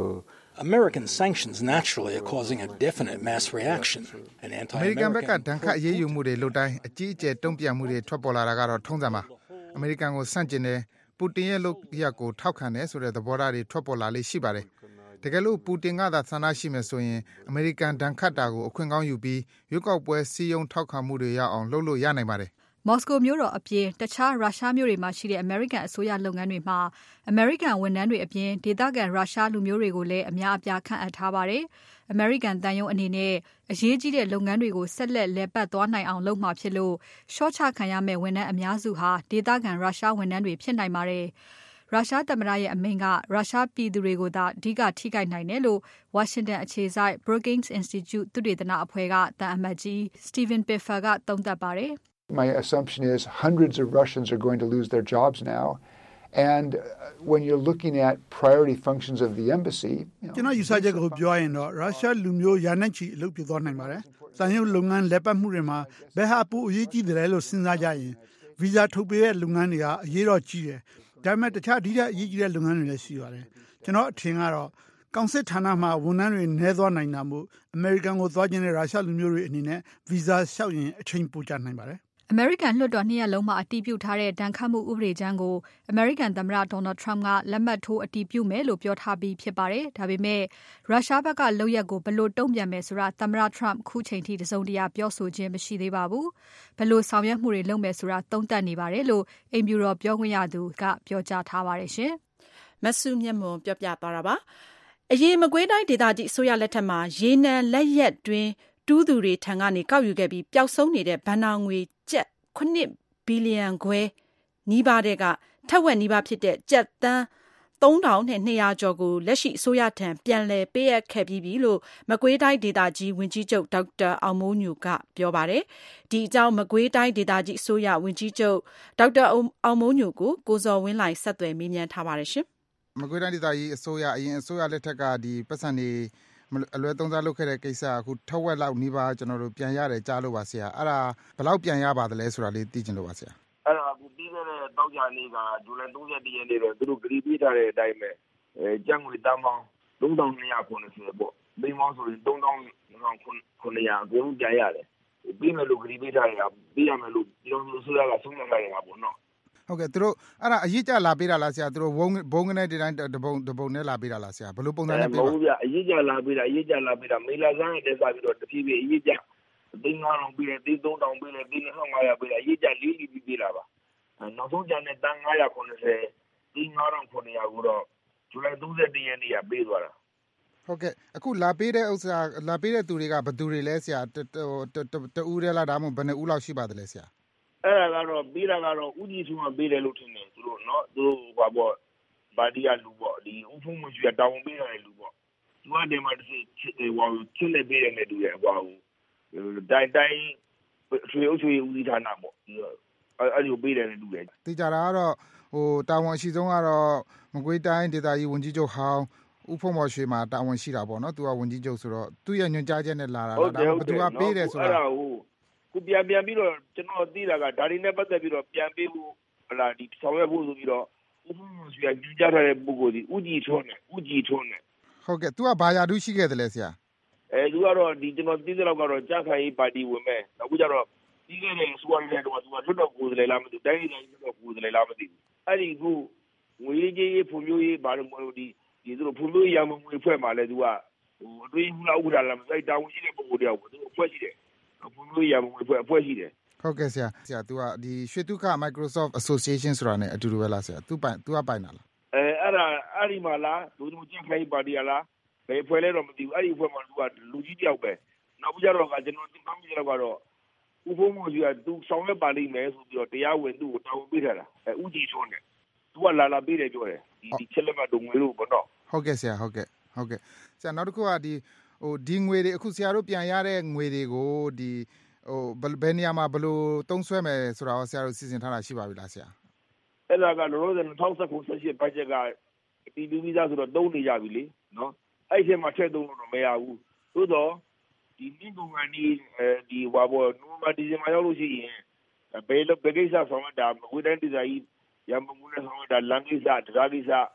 American sanctions naturally are causing a definite mass reaction. And American ဘက်ကတန်ခတ်အရေးယူမှုတွေလုပ်တိုင်းအကြီးအကျယ်တုံ့ပြန်မှုတွေထွက်ပေါ်လာတာကတော့ထုံးစံပါ။ American ကိုဆန့်ကျင်တယ်ပူတင်ရဲ့လုပ်ရပ်ကိုထောက်ခံတယ်ဆိုတဲ့သဘောထားတွေထွက်ပေါ်လာလေးရှိပါတယ်။တကယ်လို့ပူတင်ကသာဆန္ဒရှိမယ်ဆိုရင် American တန်ခတ်တာကိုအခွင့်ကောင်းယူပြီးရွေးကောက်ပွဲစီးရုံးထောက်ခံမှုတွေရအောင်လုပ်လို့ရနိုင်ပါတယ်။မော်စကိုမြို့တော်အပြင်တခြားရုရှားမြို့တွေမှာရှိတဲ့ American အစိုးရလုပ်ငန်းတွေမှာ American ဝန်ထမ်းတွေအပြင်ဒေသခံရုရှားလူမျိုးတွေကိုလည်းအများအပြားခန့်အပ်ထားပါတယ်။ American တန်ယုံအနေနဲ့အရေးကြီးတဲ့လုပ်ငန်းတွေကိုဆက်လက်လည်ပတ်သွားနိုင်အောင်လုပ်မှာဖြစ်လို့ရှော့ချခံရမယ့်ဝန်ထမ်းအများစုဟာဒေသခံရုရှားဝန်ထမ်းတွေဖြစ်နိုင်ပါတယ်။ရုရှားသမ္မတရဲ့အမိန့်ကရုရှားပြည်သူတွေကိုသာအဓိကထိခိုက်နိုင်တယ်လို့ Washington အခြေစိုက် Brookings Institute သုတေသနအဖွဲ့ကသံအမတ်ကြီး Stephen Pifer ကသုံးသပ်ပါတယ်။ My assumption is hundreds of Russians are going to lose their jobs now. And when you're looking at priority functions of the embassy, ကျွန်တော်ယူဆချက်ကိုပြောရင်တော့ရုရှားလူမျိုးရာနဲ့ချီအလုပ်ပြုသွားနိုင်ပါတယ်။တန်ရုပ်လုပ်ငန်းလက်ပတ်မှုတွေမှာဘယ်ဟာပိုအရေးကြီးတယ်လို့စဉ်းစားကြရင်ဗီဇာထုတ်ပေးတဲ့လုပ်ငန်းတွေကအရေးတော့ကြီးတယ်။ဒါပေမဲ့တခြားဒီတဲ့အရေးကြီးတဲ့လုပ်ငန်းတွေလည်းရှိပါတယ်။ကျွန်တော်အထင်ကတော့ကောင်စစ်ဌာနမှာဝန်ထမ်းတွေနှဲသွားနိုင်တာမို့ American ကိုသွားခြင်းတဲ့ရုရှားလူမျိုးတွေအနေနဲ့ဗီဇာလျှောက်ရင်အချိန်ပိုကြာနိုင်ပါတယ်။ American လွှတ်တော်နှစ်ရပ်လုံးမှာအတည်ပြုထားတဲ့ဒဏ်ခတ်မှုဥပဒေကြမ်းကို American သမ္မတ Donald Trump ကလက်မှတ်ထိုးအတည်ပြုမယ်လို့ပြောထားပြီးဖြစ်ပါတယ်။ဒါပေမဲ့ရုရှားဘက်ကလုပ်ရက်ကိုဘယ်လိုတုံ့ပြန်မယ်ဆိုတာသမ္မတ Trump ခုချိန်ထိတစုံတရာပြောဆိုခြင်းမရှိသေးပါဘူး။ဘယ်လိုဆောင်ရွက်မှုတွေလုပ်မယ်ဆိုတာသုံးသပ်နေပါတယ်လို့အိမ်ဖြူတော်ပြောခွင့်ရသူကပြောကြားထားပါတယ်ရှင်။မဆုမြတ်မွန်ပြောပြသွားတာပါ။အရင်မကွေးတိုင်းဒေသကြီးအစိုးရလက်ထက်မှာရေနံလက်ရက်တွင်တူးသူတွေထံကနေကောက်ယူခဲ့ပြီးပျောက်ဆုံးနေတဲ့ဘဏ္ဍာငွေကျပ်ခုနှစ်ဘီလီယံခွဲနီးပါးတဲ့ကထက်ဝက်နီးပါးဖြစ်တဲ့ကျပ်သန်းသုံးထောင်နှစ်ရာကျော်ကိုလက်ရှိအစိုးရထံပြန်လည်ပေးအပ်ခဲ့ပြီးပြီလို့မကွေးတိုင်းဒေသကြီးဝန်ကြီးချုပ်ဒေါက်တာအောင်မိုးညိုကပြောပါတယ်။ဒီအကြောင်းမကွေးတိုင်းဒေသကြီးအစိုးရဝန်ကြီးချုပ်ဒေါက်တာအောင်မိုးညိုကိုကိုဇော်ဝင်းလှိုင်ဆက်သွယ်မေးမြန်းထားပါတယ်ရှင်။မကွေးတိုင်းဒေသကြီးအစိုးရအရင်အစိုးရလက်ထက်ကဒီပတ်စံတွေအလွဲသုံးစားလုပ်ခဲ့တဲ့ကိစ္စအခုထက်ဝက်လောက်နီးပါးကျွန်တော်တို့ပြန်ရတယ်ကြားလို့ပါဆရာအဲ့ဒါဘယ်လောက်ပြန်ရပါသလဲဆိုတာလေးသိချင်လို့ပါဆရာအဲ့ဒါအခုပြီးခဲ့တဲ့တောက်ကြနေ့ကဇူလိုင်သုံးရက်ရက်နေ့တော့သူတို့ဂရီးပေးထားတဲ့အတိုင်းပဲအဲကျန်းငွေတမ်းပေါင်းသုံးထောင်နှစ်ရာခုနှစ်ဆယ်ပေါ့မိမောင်းဆိုရင်သုံးထောင်ခုနှစ်ရာအကုန်လုံးပြန်ရတယ်ပြီးမယ်လို့ဂရီးပေးထားတာပြီးရမယ်လို့ဒီလိုမျိုးဆိုရတာဆုံးဖြတ်လိုက်ရတာပေါ့နော်ဟုတ်ကဲ့သူတို့အဲ့ဒါအရေးကြလာပေးတာလားဆရာသူတို့ဘုံဘုံကနေဒီတိုင်းတပုံတပုံနဲ့လာပေးတာလားဆရာဘယ်လိုပုံစံနဲ့ပေးပါမဟုတ်ဗျအရေးကြလာပေးတာအရေးကြလာပေးတာမေလာဆန်းရဲ့တက်စားပြီးတော့တဖြည်းဖြည်းအရေးကြသိန်းငါးထောင်ပေးတယ်သိန်းသုံးထောင်ပေးတယ်သိန်းနှစ်ထောင်ငါးရာပေးတယ်အရေးကြလေးလေးပြီးပေးတာပါနောက်ဆုံးကျန်တဲ့တန်းငါးရာခုနှစ်ဆယ်သိန်းငါးထောင်ခုနှစ်ရာကိုတော့ဇူလိုင်သုံးရက်ရက်နေ့ကပေးသွားတာဟုတ်ကဲ့အခုလာပေးတဲ့ဥစ္စာလာပေးတဲ့သူတွေကဘယ်သူတွေလဲဆရာတဦးတည်းလားဒါမှမဟုတ်ဘယ်နှစ်ဦးလောက်ရှိပါသလဲဆရာအဲ့ဒါကတော့ပြီးတာကတော့ဥကြီးဆုံးကပေးတယ်လို့ထင်တယ်သူတို့နော်သူတို့ဟောပေါ့ဘာဒီကလူပေါ့ဒီဥဖုံးမရှိတာတောင်းပေးတယ်လူပေါ့သူကတည်းကတစ်စီချစ်တယ်ဟောချစ်လက်ပေးတယ်နဲ့တူတယ်ဟောတိုင်းတိုင်းဆွေအုပ်ဆွေဦးစီးဌာနပေါ့အဲ့လိုပေးတယ်နဲ့တူတယ်သိကြတာကတော့ဟိုတာဝန်အရှိဆုံးကတော့မကွေးတိုင်းဒေသကြီးဝန်ကြီးချုပ်ဟောင်းဥဖုံးမော်ရွှေမှာတာဝန်ရှိတာပေါ့နော်သူကဝန်ကြီးချုပ်ဆိုတော့သူ့ရဲ့ညွှန်ကြားချက်နဲ့လာတာလားဒါမှမဟုတ်ဘယ်သူကပေးတယ်ဆိုတာခုပြန်ပြန်ပြီးတော့ကျွန်တော်သိတာကဒါတွေနဲ့ပတ်သက်ပြီးတော့ပြန်ပေးဖို့ဟလာဒီဆောင်ရွက်ဖို့ဆိုပြီးတော့ဥပမာဆိုရညွှန်ကြားထားတဲ့ပုဂ္ဂိုလ်ဒီဥကြည်ထွန်းနဲ့ဥကြည်ထွန်းနဲ့ဟုတ်ကဲ့ तू ကဘာယာတုရှိခဲ့တယ်လဲဆရာအဲ तू ကတော့ဒီကျွန်တော်သိတဲ့လောက်ကတော့ကြားခိုင်ရေးပါတီဝင်မဲ့အခုကျတော့ပြီးခဲ့တဲ့စူဝါရီတော့ तू ကလွတ်တော်ကိုယ်စားလှယ်လားမသိဘူးတိုင်းဒေသကြီးလွတ်တော်ကိုယ်စားလှယ်လားမသိဘူးအဲ့ဒီခုငွေကြေးရေးဖွံ့ဖြိုးရေးဘာလို့မလို့ဒီဒီသူတို့ဖွံ့ဖြိုးရေးရမငွေဖွဲ့မှာလဲ तू ကဟိုအတွင်းမှုလားဥပဒါလားမသိတာဝန်ရှိတဲ့ပုဂ္ဂိုလ်တယောက်ကို तू ဖွဲ့ရှိတယ်ဖွံ့ဖြိုးရေးရမငွေဖွဲ့အဖွဲ့ရှိတယ်ဟုတ်ကဲ့ဆရာဆရာ तू ကဒီရွှေတုခ Microsoft Association ဆိုတာ ਨੇ အတူတူပဲလားဆရာ तू ပိုင် तू ကပိုင်တာလားအဲအဲ့ဒါအဲ့ဒီမှာလားလူတို့ကျန်းခိုင်ပါတီလားဘယ်ဖွဲ့လဲတော့မသိဘူးအဲ့ဒီဖွဲ့မှာ तू ကလူကြီးတယောက်ပဲနောက်ပြီးတော့ကကျွန်တော်သိမှမသိတော့ကတော့ဥဖုံးမို့ကြီးက तू ဆောင်ရွက်ပါလိမ့်မယ်ဆိုပြီးတော့တရားဝင်သူ့ကိုတောင်းပေးထားတာအဲဥကြီးထွန်းနဲ့ तू ကလာလာပေးတယ်ပြောတယ်ဒီဒီချက်လက်မှတ်တို့ငွေလို့ပေါ့နော်ဟုတ်ကဲ့ဆရာဟုတ်ကဲ့ဟုတ်ကဲ့ဆရာနောက်တစ်ခုကဒီဟိုဒီငွေတွေအခုဆရာတို့ပြန်ရတဲ့ငွေတွေကိုဒီဟိုဘယ်နေရာမှာဘယ်လိုတုံးဆွဲမယ်ဆိုတာကိုဆရာတို့စီစဉ်ထားတာရှိပါပြီလားဆရာအဲ့ဒါကလောလောဆယ်၂၀၁၉ ၁၈ ဘတ်ဂျက်ကအတီးတူးပြီးသားဆိုတော့သုံးနေကြပြီလေနော်အဲ့ဒီထဲမှာထည့်သုံးလို့တော့မရဘူးသို့တော့ဒီမိဘကနီအဲဒီဟွာဘောနိုမဒီဇင်မှာရောက်လို့ရှိရင်ဘယ်လိုဘယ်ကိစ္စဆောင်တာမကွေးတိုင်းဒေသကြီးရမမှုနဲ့ဆောင်တာလမ်းကိစ္စတရားကိစ္စ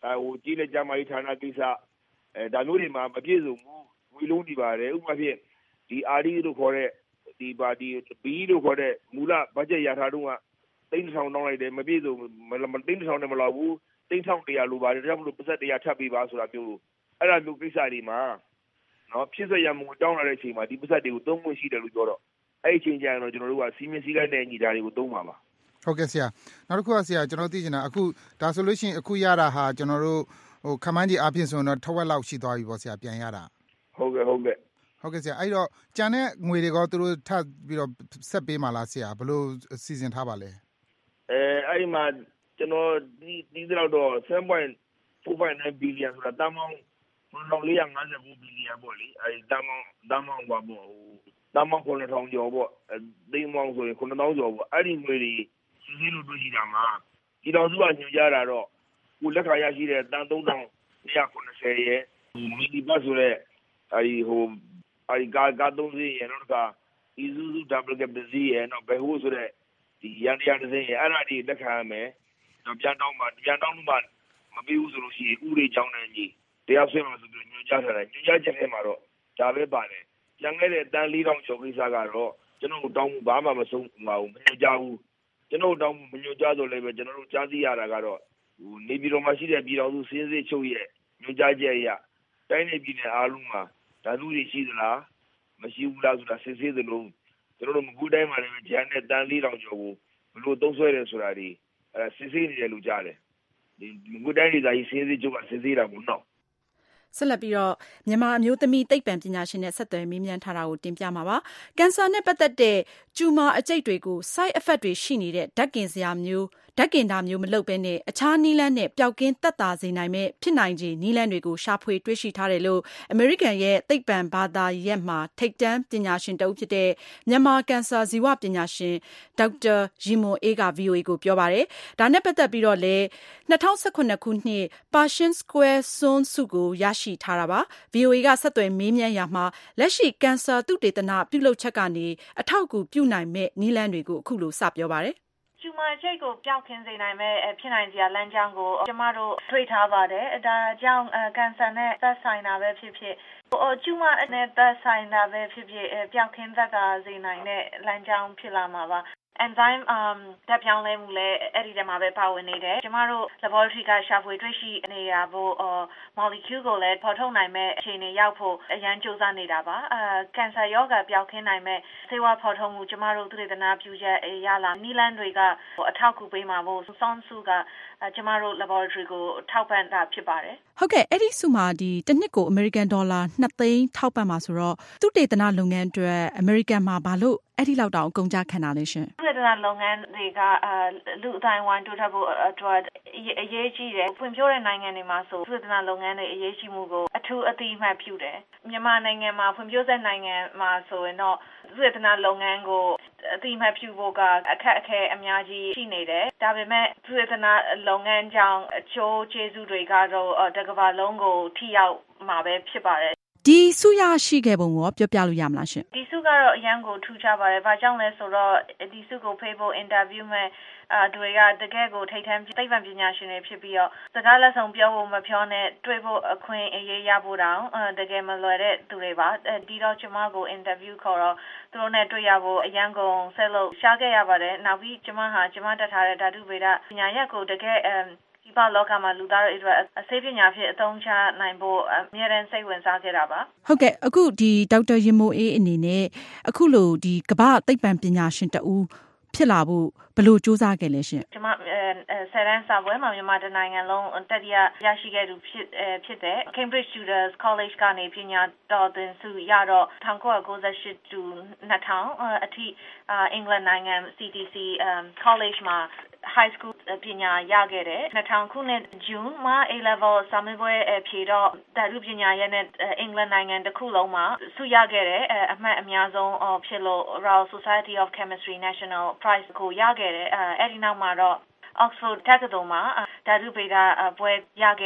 ဟိုကြီးလက်ကြမ်းမာရေးဌာနကိစ္စအဲဒါမျိုးတွေမှာမပြည့်စုံဘူးဝေလုံးနေပါတယ်ဥပမာဖြင့်ဒီ R D လို့ခေါ်တဲ့ဒီပါတီ B လို့ခေါ်တဲ့မူလဘတ်ဂျက်ရထားတုန်းကတိန်းဆောင်တောင်းလိုက်တယ်မပြည့်စုံမတိန်းဆောင်တယ်မလောက်ဘူးတိန်းဆောင်တရားလိုပါတယ်ဒါကြောင့်မလို့ပတ်သက်တရားထပ်ပေးပါဆိုတာမျိုးအဲ့ဒါမျိုးကိစ္စတွေမှာနော်ဖြစ်စရမှုတောင်းလာတဲ့အချိန်မှာဒီပတ်သက်တွေကိုသုံးဖို့ရှိတယ်လို့ပြောတော့အဲ့အချိန်ကျရင်တော့ကျွန်တော်တို့ကစီမင်းစည်းကမ်းတဲ့ညီဓာတွေကိုသုံးပါပါဟုတ်ကဲ့ဆရာနောက်တစ်ခုကဆရာကျွန်တော်သိချင်တာအခုဒါဆိုလို့ရှိရင်အခုရတာဟာကျွန်တော်တို့ဟိုခမိုင်းကြီးအပြင်ဆိုတော့ထက်ဝက်လောက်ရှိသွားပြီပေါ့ဆရာပြန်ရတာဟုတ်ကဲ့ဟုတ်ကဲ့ဟုတ်ကဲ့ဆရာအဲ့တော့ကြံတဲ့ငွေတွေကသူတို့ထပ်ပြီးတော့ဆက်ပေးမှာလားဆရာဘယ်လိုစီစဉ်ထားပါလဲအဲအဲ့ဒီမှာကျွန်တော်ဒီဒီတော့တော့ seven point four five nine billion ဆိုတာတမောင်းfour thousand four hundred fifty-four billion ပေါ့လေအဲဒီတမောင်းတမောင်းပါပေါ့တမောင်းခုနှစ်ထောင်ကျော်ပေါ့သိန်းမောင်းဆိုရင်ခုနှစ်သောင်းကျော်ပေါ့အဲ့ဒီငွေတွေစီစဉ်လို့တွေ့ရှိတာမှာဒီတော်စုကညွှန်ကြားတာတော့ကိုလက်ခါရရှိတဲ့တန်သုံးထောင်one hundred ninetyရဲ့မီလီဘတ်ဆိုတဲ့အဲဒီဟိုအဲဒီကာကာသုံးစီးရဲ့နောက်တစ်ခါ Isuzu double cab တစ်စီးရဲ့နောက်ဘယ်ဟိုဆိုတဲ့ဒီရန်တရားတစ်စီးရဲ့အဲ့ဒါတွေလက်ခံရမယ်တော့ပြန်တောင်းမှပြန်တောင်းလို့မှမပေးဘူးဆိုလို့ရှိရင်ဥတွေကြောင်းနေကြီးတရားဆွဲမှာဆိုပြီးညွှန်ကြားထားတယ်ညွှန်ကြားချက်ထဲမှာတော့ဒါပဲပါတယ်ကျန်ခဲ့တဲ့တန်four thousandကျော်ကိစ္စကတော့ကျွန်တော်တို့တောင်းမှုဘာမှမဆုံးပါဘူးမညွှန်ကြားဘူးကျွန်တော်တို့တောင်းမှုမညွှန်ကြားဆိုလည်းပဲကျွန်တော်တို့ကြားသိရတာကတော့ဟိုနေပြည်တော်မှာရှိတဲ့ပြည်တော်စုစင်းစစ်ချုပ်ရဲ့ညွှန်ကြားချက်အရတိုင်းနေပြည်နယ်အားလုံးမှာဓာတ်လူတွေရှိသလားမရှိဘူးလားဆိုတာစစ်ဆေးသလိုကျွန်တော်တို့မကူတိုင်းမှာလည်းဂျန်နဲ့တန်four thousandကျော်ကိုဘလို့သုံးဆွဲတယ်ဆိုတာဒီအဲစစ်ဆေးနေတယ်လို့ကြားတယ်ဒီမကူတိုင်းဒေသကြီးစင်းစစ်ချုပ်ကစစ်ဆေးတာပေါ့နော်ဆက်လက်ပြီးတော့မြန်မာအမျိုးသမီးသိပ္ပံပညာရှင်နဲ့ဆက်သွယ်မေးမြန်းထားတာကိုတင်ပြမှာပါ။ကင်ဆာနဲ့ပတ်သက်တဲ့ကျူမာအကျိတ်တွေကို side effect တွေရှိနေတဲ့ဓာတ်ကင်စရာမျိုးဓာတ်ကင်တာမျိုးမလုပ်ဘဲနဲ့အခြားနည်းလမ်းနဲ့ပျောက်ကင်းသက်သာစေနိုင်မဲ့ဖြစ်နိုင်ခြေနည်းလမ်းတွေကိုရှာဖွေတွေ့ရှိထားတယ်လို့အမေရိကန်ရဲ့သိပ္ပံဘာသာရပ်မှာထိပ်တန်းပညာရှင်တဦးဖြစ်တဲ့မြန်မာကင်ဆာဇီဝပညာရှင်ဒေါက်တာရီမွန်အေးက ဗွီအိုအေ ကိုပြောပါတယ်။ဒါနဲ့ပတ်သက်ပြီးတော့လေtwo thousand eighteenခုနှစ် Pershing Square စွန်းဆုကိုရရှိထားတာပါ။ ဗွီအိုအေကဆက်သွယ်မေးမြန်းရာမှာလက်ရှိကင်ဆာသုတေသနပြုလုပ်ချက်ကနေအထောက်အကူပြုနိုင်မဲ့နည်းလမ်းတွေကိုအခုလိုစပြောပါတယ်။ကျူမာချိတ်ကိုပျောက်ကင်းစေနိုင်မဲ့ဖြစ်နိုင်စရာလမ်းကြောင်းကိုကျမတို့တွေ့ထားပါတယ်။ဒါကြောင့်ကင်ဆာနဲ့သက်ဆိုင်တာပဲဖြစ်ဖြစ်ကျူမာနဲ့သက်ဆိုင်တာပဲဖြစ်ဖြစ်ပျောက်ကင်းသက်သာစေနိုင်တဲ့လမ်းကြောင်းဖြစ်လာမှာပါenzyme um ဓာတ်ပြောင်းလဲမှုလည်းအဲ့ဒီထဲမှာပဲပါဝင်နေတယ်ကျမတို့ laboratory ကရှာဖွေတွေ့ရှိနေရဖို့ molecule ကိုလည်းဖော်ထုတ်နိုင်မဲ့အခြေအနေရောက်ဖို့အရန်ကြိုးစားနေတာပါအဲကင်ဆာရောဂါပျောက်ကင်းနိုင်မဲ့ဆေးဝါးဖော်ထုတ်မှုကျမတို့သုတေသနပြုချက်ရလာနီလန်တွေကအထောက်အကူပေးမှာဖို့စွမ်းစုကကျမတို့ laboratory ကိုထောက်ပံ့တာဖြစ်ပါတယ်ဟုတ်ကဲ့အဲ့ဒီစုမှာဒီတစ်နှစ်ကို American Dollar twoသိန်းထောက်ပံ့မှာဆိုတော့သုတေသနလုပ်ငန်းအတွက် American မှာဘာလို့အဲ့ဒီလောက်တောင်အကုန်ကြခံတာလဲရှင်သုတေသနလုပ်ငန်းတွေကလူအတိုင်းဝိုင်းတိုးတက်ဖို့အတွက်အရေးကြီးတယ်ဖွံ့ဖြိုးတဲ့နိုင်ငံတွေမှာဆိုသုတေသနလုပ်ငန်းတွေအရေးကြီးမှုကိုအထူးအသိအမှတ်ပြုတယ်မြန်မာနိုင်ငံမှာဖွံ့ဖြိုးတဲ့နိုင်ငံမှာဆိုရင်တော့သုတေသနလုပ်ငန်းကိုအသိအမှတ်ပြုဖို့ကအခက်အခဲအများကြီးရှိနေတယ်ဒါပေမဲ့သုတေသနလုပ်ငန်းကြောင့်အကျိုးကျေးဇူးတွေကတော့တကမ္ဘာလုံးကိုထိရောက်မှာပဲဖြစ်ပါတယ်ဒီစုရရှိခဲ့ပုံကိုပြောပြလို့ရမလားရှင်ဒီစုကတော့အရန်ကိုထူးခြားပါတယ်။ဘာကြောင့်လဲဆိုတော့ဒီစုကိုဖေးဖို့အင်တာဗျူးမဲ့အာတွေကတကယ်ကိုထိတ်ထမ်းသိပ္ပံပညာရှင်တွေဖြစ်ပြီးတော့စကားလက်ဆောင်ပြောဖို့မပြောနဲ့တွေ့ဖို့အခွင့်အရေးရဖို့တောင်တကယ်မလွယ်တဲ့သူတွေပါဒီတော့ကျွန်မကိုအင်တာဗျူးခေါ်တော့သူတို့နဲ့တွေ့ရဖို့အရန်ကုန်ဆက်လို့ရှားခဲ့ရပါတယ်။နောက်ပြီးကျွန်မဟာကျွန်မတက်ထားတဲ့ဓာတုဗေဒပညာရပ်ကိုတကယ်ဒီပါလောကမှာလူသားတွေအတွက်အစိပညာဖြစ်အသုံးချနိုင်ဖို့အများရန်စိတ်ဝင်စားခဲ့တာပါဟုတ်ကဲ့အခုဒီဒေါက်တာရင်မိုးအေးအနေနဲ့အခုလိုဒီကမ္ဘာသိပ္ပံပညာရှင်တဦးဖြစ်လာဖို့ဘယ်လိုစူးစမ်းခဲ့လဲရှင်ကျွန်မဆယ်တန်းစာပွဲမှာမြန်မာတနိုင်ငံလုံးတတိယရရှိခဲ့သူဖြစ်ဖြစ်တဲ့ Cambridge Students College ကနေပညာတော်သင်ဆုရတော့nineteen ninety-eight to two thousandအထိအင်္ဂလန်နိုင်ငံ C T C College မှာhigh school ပညာရခဲ့တယ်two thousandခုနှစ် June မှာ A level စာမေးပွဲဖြေတော့ဓာတုပညာရပ်နဲ့အင်္ဂလန်နိုင်ငံတစ်ခုလုံးမှာဆုရခဲ့တယ်အမှတ်အများဆုံးဖြစ်လို့ Royal Society of Chemistry National Prize ကိုရခဲ့တယ်အဲဒီနောက်မှာတော့Oxford တက္ကသိုလ်မှာဓာတုဗေဒပွဲရခဲ့တယ်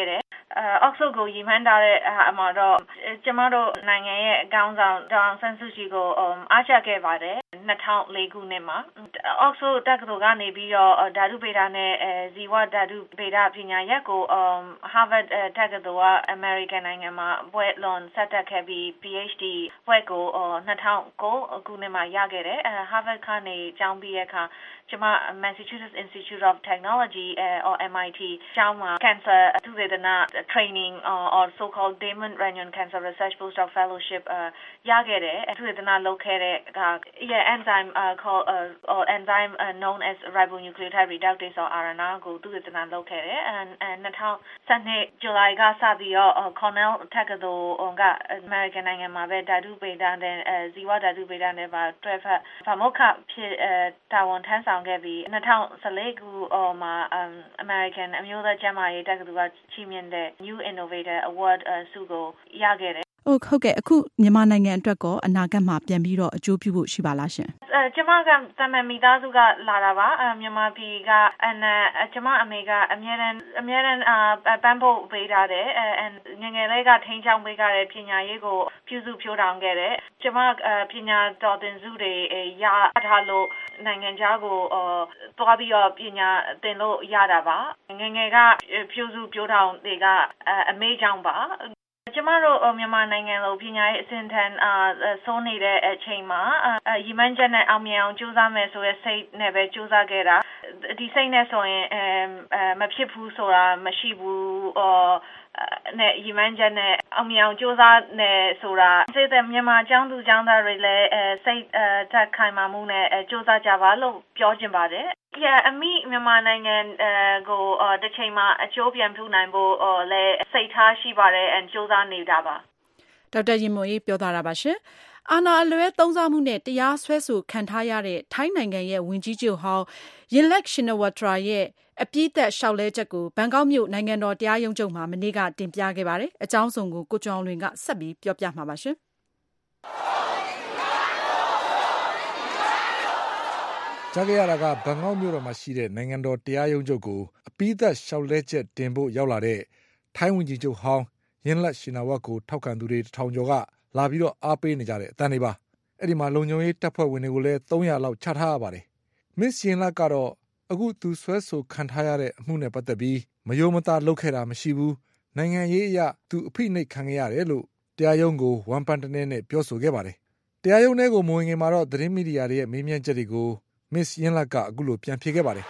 အောက်ဆုကိုရီမှန်းထားတဲ့ဟာမှာတော့ကျမတို့နိုင်ငံရဲ့အကောင်းဆောင်ဒေါအောင်ဆန်းစုကြည်ကိုအားချခဲ့ပါတယ်နှစ်ထောင်လေးခုနှစ်မှာအောက်ဆုတက္ကသိုလ်ကနေပြီးတော့ဓာတုဗေဒနဲ့ဇီဝဓာတုဗေဒပညာရပ်ကို Harvard တက္ကသိုလ်ကအမေရိကန်နိုင်ငံမှာဘွဲ့လွန်ဆက်တက်ခဲ့ပြီး PhD ဘွဲ့ကိုနှစ်ထောင်ကိုခုနှစ်မှာရခဲ့တယ် Harvard ကနေကျောင်းပြီးတဲ့အခါကျမ Massachusetts Institute of Technology or M I T ကျောင်းမှာ Cancer သုတေသန training or so-called Damon Runyon Cancer Research Postdoc Fellowship ရခဲ့တယ်သုတေသနလုပ်ခဲ့တဲ့အခါ enzyme uh, called uh, or enzyme uh, known as ribonucleotide reductase or R N A ကိုသုတေသနလုပ်ခဲ့တယ် and and ၂၀၁၂ July ကစပြီးတော့ Cornell တက္ကသိုလ်က American နိုင်ငံမှာပဲဓာတုဗေဒနဲ့ဇီဝဓာတုဗေဒနဲ့ပါတွဲဖက်ဗမုခဖြစ်တာဝန်ထမ်းဆောင်ခဲ့ပြီး၂၀၁၄ခုမှာ American အမျိုးသားကျန်းမာရေးတက္ကသိုလ်ကချီးမြှင့်တဲ့ New Innovator Award ဆုကိုရခဲ့တယ်ဟုတ်ဟုတ်ကဲ့အခုမြန်မာနိုင်ငံအတွက်ကောအနာဂတ်မှာပြန်ပြီးတော့အကျိုးပြုဖို့ရှိပါလားရှင်အဲကျမကသမန်မိသားစုကလာတာပါမြန်မာပြည်ကအနကျမအမေကအမြဲတမ်းအမြဲတမ်းပန်းဖို့ပေးထားတယ်အဲငငယ်လေးကထိန်းချောင်းပေးထားတဲ့ပညာရေးကိုပြုစုဖြိုးထောင်ခဲ့တယ်ကျမပညာတော်သင်စုတွေရထားလို့နိုင်ငံခြားကိုသွားပြီးတော့ပညာသင်လို့ရတာပါငငယ်ကပြုစုဖြိုးထောင်တွေကအမေကြောင့်ပါကျမတို့မြန်မာနိုင်ငံလိုပညာရေးအဆင့်တန်းစိုးနေတဲ့အချိန်မှာရည်မှန်းချက်နဲ့အောင်မြင်အောင်ကြိုးစားမယ်ဆိုတဲ့စိတ်နဲ့ပဲကြိုးစားခဲ့တာဒီစိတ်နဲ့ဆိုရင်မဖြစ်ဘူးဆိုတာမရှိဘူးနဲ့ရည်မှန်းချက်နဲ့အောင်မြင်အောင်ကြိုးစားနေဆိုတာစိတ်သက်မြန်မာကျောင်းသူကျောင်းသားတွေလည်းစိတ်သက်ခိုင်မာမှုနဲ့ကြိုးစားကြပါလို့ပြောချင်ပါတယ်Yeah, အမိမြန်မာနိုင်ငံကိုတစ်ချိန်မှာအကျိုးပြန်ပြုနိုင်ဖို့လည်းစိတ်ထားရှိပါတယ်အကျိုးစားနေတာပါဒေါက်တာရင်မွန်ရေးပြောသွားတာပါရှင်အာဏာအလွဲသုံးစားမှုနဲ့တရားစွဲဆိုခံထားရတဲ့ထိုင်းနိုင်ငံရဲ့ဝန်ကြီးချုပ်ဟောင်းယင်လက်ရှင်နဝတရာရဲ့အပြည့်သက်လျှောက်လဲချက်ကိုဘန်ကောက်မြို့နိုင်ငံတော်တရားရုံးချုပ်မှာမနေ့ကတင်ပြခဲ့ပါတယ်အကြောင်းစုံကိုကိုကျော်လွင်ကဆက်ပြီးပြောပြမှာပါရှင်ကြားခဲ့ရတာကဘန်ကောက်မြို့တော်မှာရှိတဲ့နိုင်ငံတော်တရားရုံးချုပ်ကိုအပိသက်လျှောက်လဲချက်တင်ဖို့ရောက်လာတဲ့ထိုင်းဝန်ကြီးချုပ်ဟောင်းယင်လက်ရှင်နာဝတ်ကိုထောက်ခံသူတွေထောင်ကျော်ကလာပြီးတော့အားပေးနေကြတဲ့အတန်းတွေပါအဲ့ဒီမှာလုံခြုံရေးတပ်ဖွဲ့ဝင်တွေကိုလည်းသုံးရာလောက်ချထားရပါတယ်မစ်ရှင်လက်ကတော့အခုသူဆွဲဆိုခံထားရတဲ့အမှုနဲ့ပတ်သက်ပြီးမယိုမသားလုပ်ခဲ့တာမရှိဘူးနိုင်ငံရေးအရသူအဖိနှိပ်ခံခဲ့ရတယ်လို့တရားရုံးကိုဝမ်ပန်တနဲနဲ့ပြောဆိုခဲ့ပါတယ်တရားရုံးထဲကိုမဝင်ခင်မှာတော့သတင်းမီဒီယာတွေရဲ့မေးမြန်းချက်တွေကိုမစ်ယင်လက်ကအခုလိုပြန်ဖြေခဲ့ပါတယ်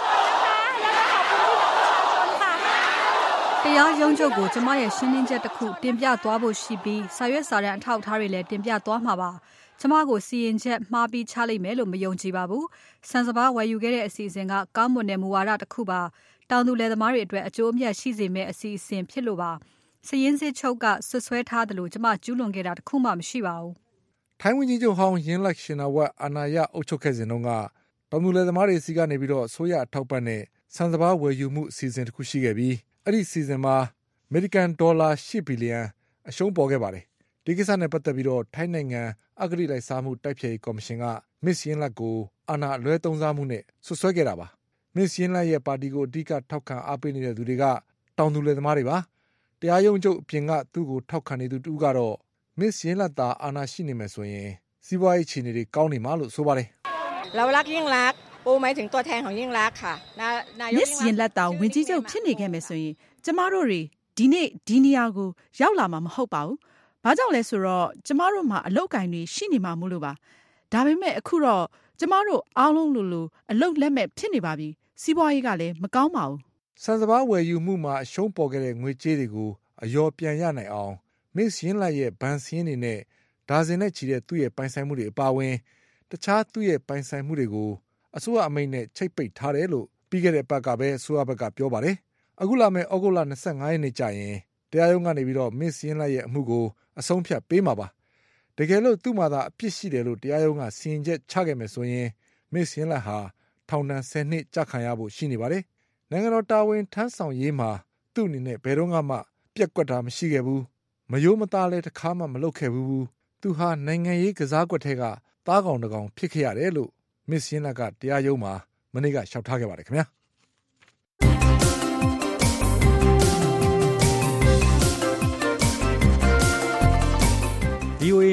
တရားရုံးချုပ်ကိုကျမရဲ့ရှင်းလင်းချက်တစ်ခုတင်ပြသွားဖို့ရှိပြီးစာရွက်စာတမ်းအထောက်အထားတွေလည်းတင်ပြသွားမှာပါကျမကိုစီရင်ချက်မှားပြီးချလိုက်မယ်လို့မယုံကြည်ပါဘူးစံစပါးဝယ်ယူခဲ့တဲ့အစီအစဉ်ကကောင်းမွန်တဲ့မူဝါဒတစ်ခုပါတောင်သူလယ်သမားတွေအတွက်အကျိုးအမြတ်ရှိစေမယ့်အစီအစဉ်ဖြစ်လို့ပါစည်ရင်းစစ်ချုပ်ကဆွဆွဲထားတယ်လို့ကျမကျူးလွန်ခဲ့တာတစ်ခုမှမရှိပါဘူးထိုင်းဝန်ကြီးချုပ်ဟောင်းယင်လက်ရှင်နာဝတ်အာဏာရအုပ်ချုပ်ခဲ့စဉ်တုန်းကတောင်သူလယ်သမားတွေစီကနေပြီးတော့ဆိုရအထောက်ပံ့နဲ့စံစပါးဝယ်ယူမှုအစီအစဉ်တစ်ခုရှိခဲ့ပြီးအဲ့ဒီအစီအစဉ်မှာအမေရိကန်ဒေါ်လာ၈ဘီလီယံအရှုံးပေါ်ခဲ့ပါတယ်ဒီကိစ္စနဲ့ပတ်သက်ပြီးတော့ထိုင်းနိုင်ငံအဂတိလိုက်စားမှုတိုက်ဖျက်ရေးကော်မရှင်ကမစ်ယင်လက်ကိုအာဏာအလွဲသုံးစားမှုနဲ့ဆွဆွဲခဲ့တာပါမစ်ယင်လက်ရဲ့ပါတီကိုအဓိကထောက်ခံအားပေးနေတဲ့သူတွေကတောင်သူလယ်သမားတွေပါတရားရုံးချုပ်အပြင်ကသူ့ကိုထောက်ခံနေသူတူကတော့မစ်ယင်လက်သာအာဏာရှိနေမယ်ဆိုရင်စီးပွားရေးအခြေအနေတွေကောင်းနေမှာလို့ဆိုပါတယ်เรารักยิ่งรักปูหมายถึงตัวแทนของยิ่งรักค่ะนายกยิ่งรักတာဝင်ကြီးချုပ်ဖြစ်နေခဲ့မယ်ဆိုရင်ကျမတို့တွေဒီနေ့ဒီနေရာကိုရောက်လာမှာမဟုတ်ပါဘူး။ဘာကြောင့်လဲဆိုတော့ကျမတို့မှာအလုပ်ကိုင်တွေရှိနေမှာမို့လို့ပါ။ဒါပေမဲ့အခုတော့ကျမတို့အားလုံးလိုလိုအလုပ်လက်မဲ့ဖြစ်နေပါပြီ။စီးပွားရေးကလည်းမကောင်းပါဘူး။စံစပါးဝယ်ယူမှုမှာအရှုံးပေါ်ခဲ့တဲ့ငွေကြေးတွေကိုအယောပြန်ရနိုင်အောင်မစ်ယင်လက်ရဲ့ဘဏ်စင်းတွေနဲ့ဒါဇင်နဲ့ချီတဲ့သူ့ရဲ့ပိုင်ဆိုင်မှုတွေအပါအဝင်တခြားသူ့ရဲ့ပိုင်ဆိုင်မှုတွေကိုအစိုးရအမိန့်နဲ့ချိတ်ပိတ်ထားတယ်လို့ပြီးခဲ့တဲ့ပတ်ကပဲအစိုးရဘက်ကပြောပါတယ်။အခုလာမယ့်ဩဂုတ်လ၂၅ရက်နေ့ကျရင်တရားရုံးကနေပြီးတော့မစ်ယင်လက်ရဲ့အမှုကိုအဆုံးဖြတ်ပေးမှာပါ။တကယ်လို့သူ့မှာသာအပြစ်ရှိတယ်လို့တရားရုံးကစီရင်ချက်ချခဲ့မယ်ဆိုရင်မစ်ယင်လက်ဟာထောင်ဒဏ်၁၀နှစ်ကျခံရဖို့ရှိနေပါတယ်။နိုင်ငံတော်တာဝန်ထမ်းဆောင်ရေးမှာသူ့အနေနဲ့ဘယ်တော့မှပြက်ကွက်တာမရှိခဲ့ဘူး။မယိုးမသားလည်းတစ်ခါမှမလုပ်ခဲ့ဘူး။သူဟာနိုင်ငံရေးကစားကွက်ထဲကသားကောင်တကောင်ဖြစ်ခဲ့ရတယ်လို့မစ်ယင်လက်ကတရားရုံးမှာမနေ့ကလျှောက်ထားခဲ့ပါတယ်ခင်ဗျာ။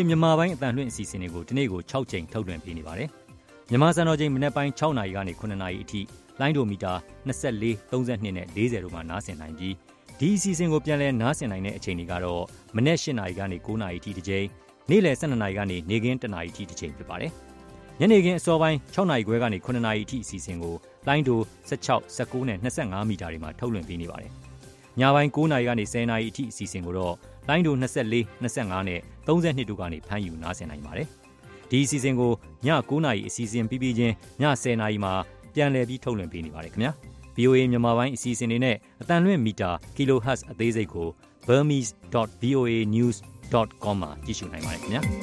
မြန်မာပိုင်းအတန်လွင့်အစီအစဉ်တွေကိုဒီနေ့ကို၆ကြိမ်ထုတ်လွှင့်ပေးနေပါတယ်။မြန်မာစံတော်ချိန်မနေ့ပိုင်း၆နာရီကနေ9နာရီအထိလိုင်းဒိုမီတာ24 32နဲ့40တို့မှာနားဆင်နိုင်ပြီးဒီအစီအစဉ်ကိုပြန်လည်နားဆင်နိုင်တဲ့အချိန်တွေကတော့မနေ့၈နာရီကနေ9နာရီအထိတစ်ကြိမ်နေ့လယ်12နာရီကနေနေ့ခင်းတစ်နာရီအထိတစ်ကြိမ်ဖြစ်ပါတယ်။ညနေခင်းအစောပိုင်း6နာရီခွဲကနေ9နာရီအထိအစီအစဉ်ကိုလိုင်းဒို16 19နဲ့25မီတာတွေမှာထုတ်လွှင့်ပေးနေပါတယ်။ညပိုင်း9နာရီကနေ10နာရီအထိအစီအစဉ်ကိုတော့လိုင်းဒို24 25နဲ့32တို့ကနေဖမ်းယူနားဆင်နိုင်ပါတယ်။ဒီအစီအစဉ်ကိုည9နာရီအစီအစဉ်ပြီးပြီးချင်းည10နာရီမှာပြန်လည်ပြီးထုတ်လွှင့်ပေးနေပါတယ်ခင်ဗျာ။ V O A မြန်မာပိုင်းအစီအစဉ်တွေနဲ့အတန်လွင့်မီတာ kilohertz အသေးစိတ်ကို burmese dot v o a news dot com မှာကြည့်ရှုနိုင်ပါတယ်ခင်ဗျာ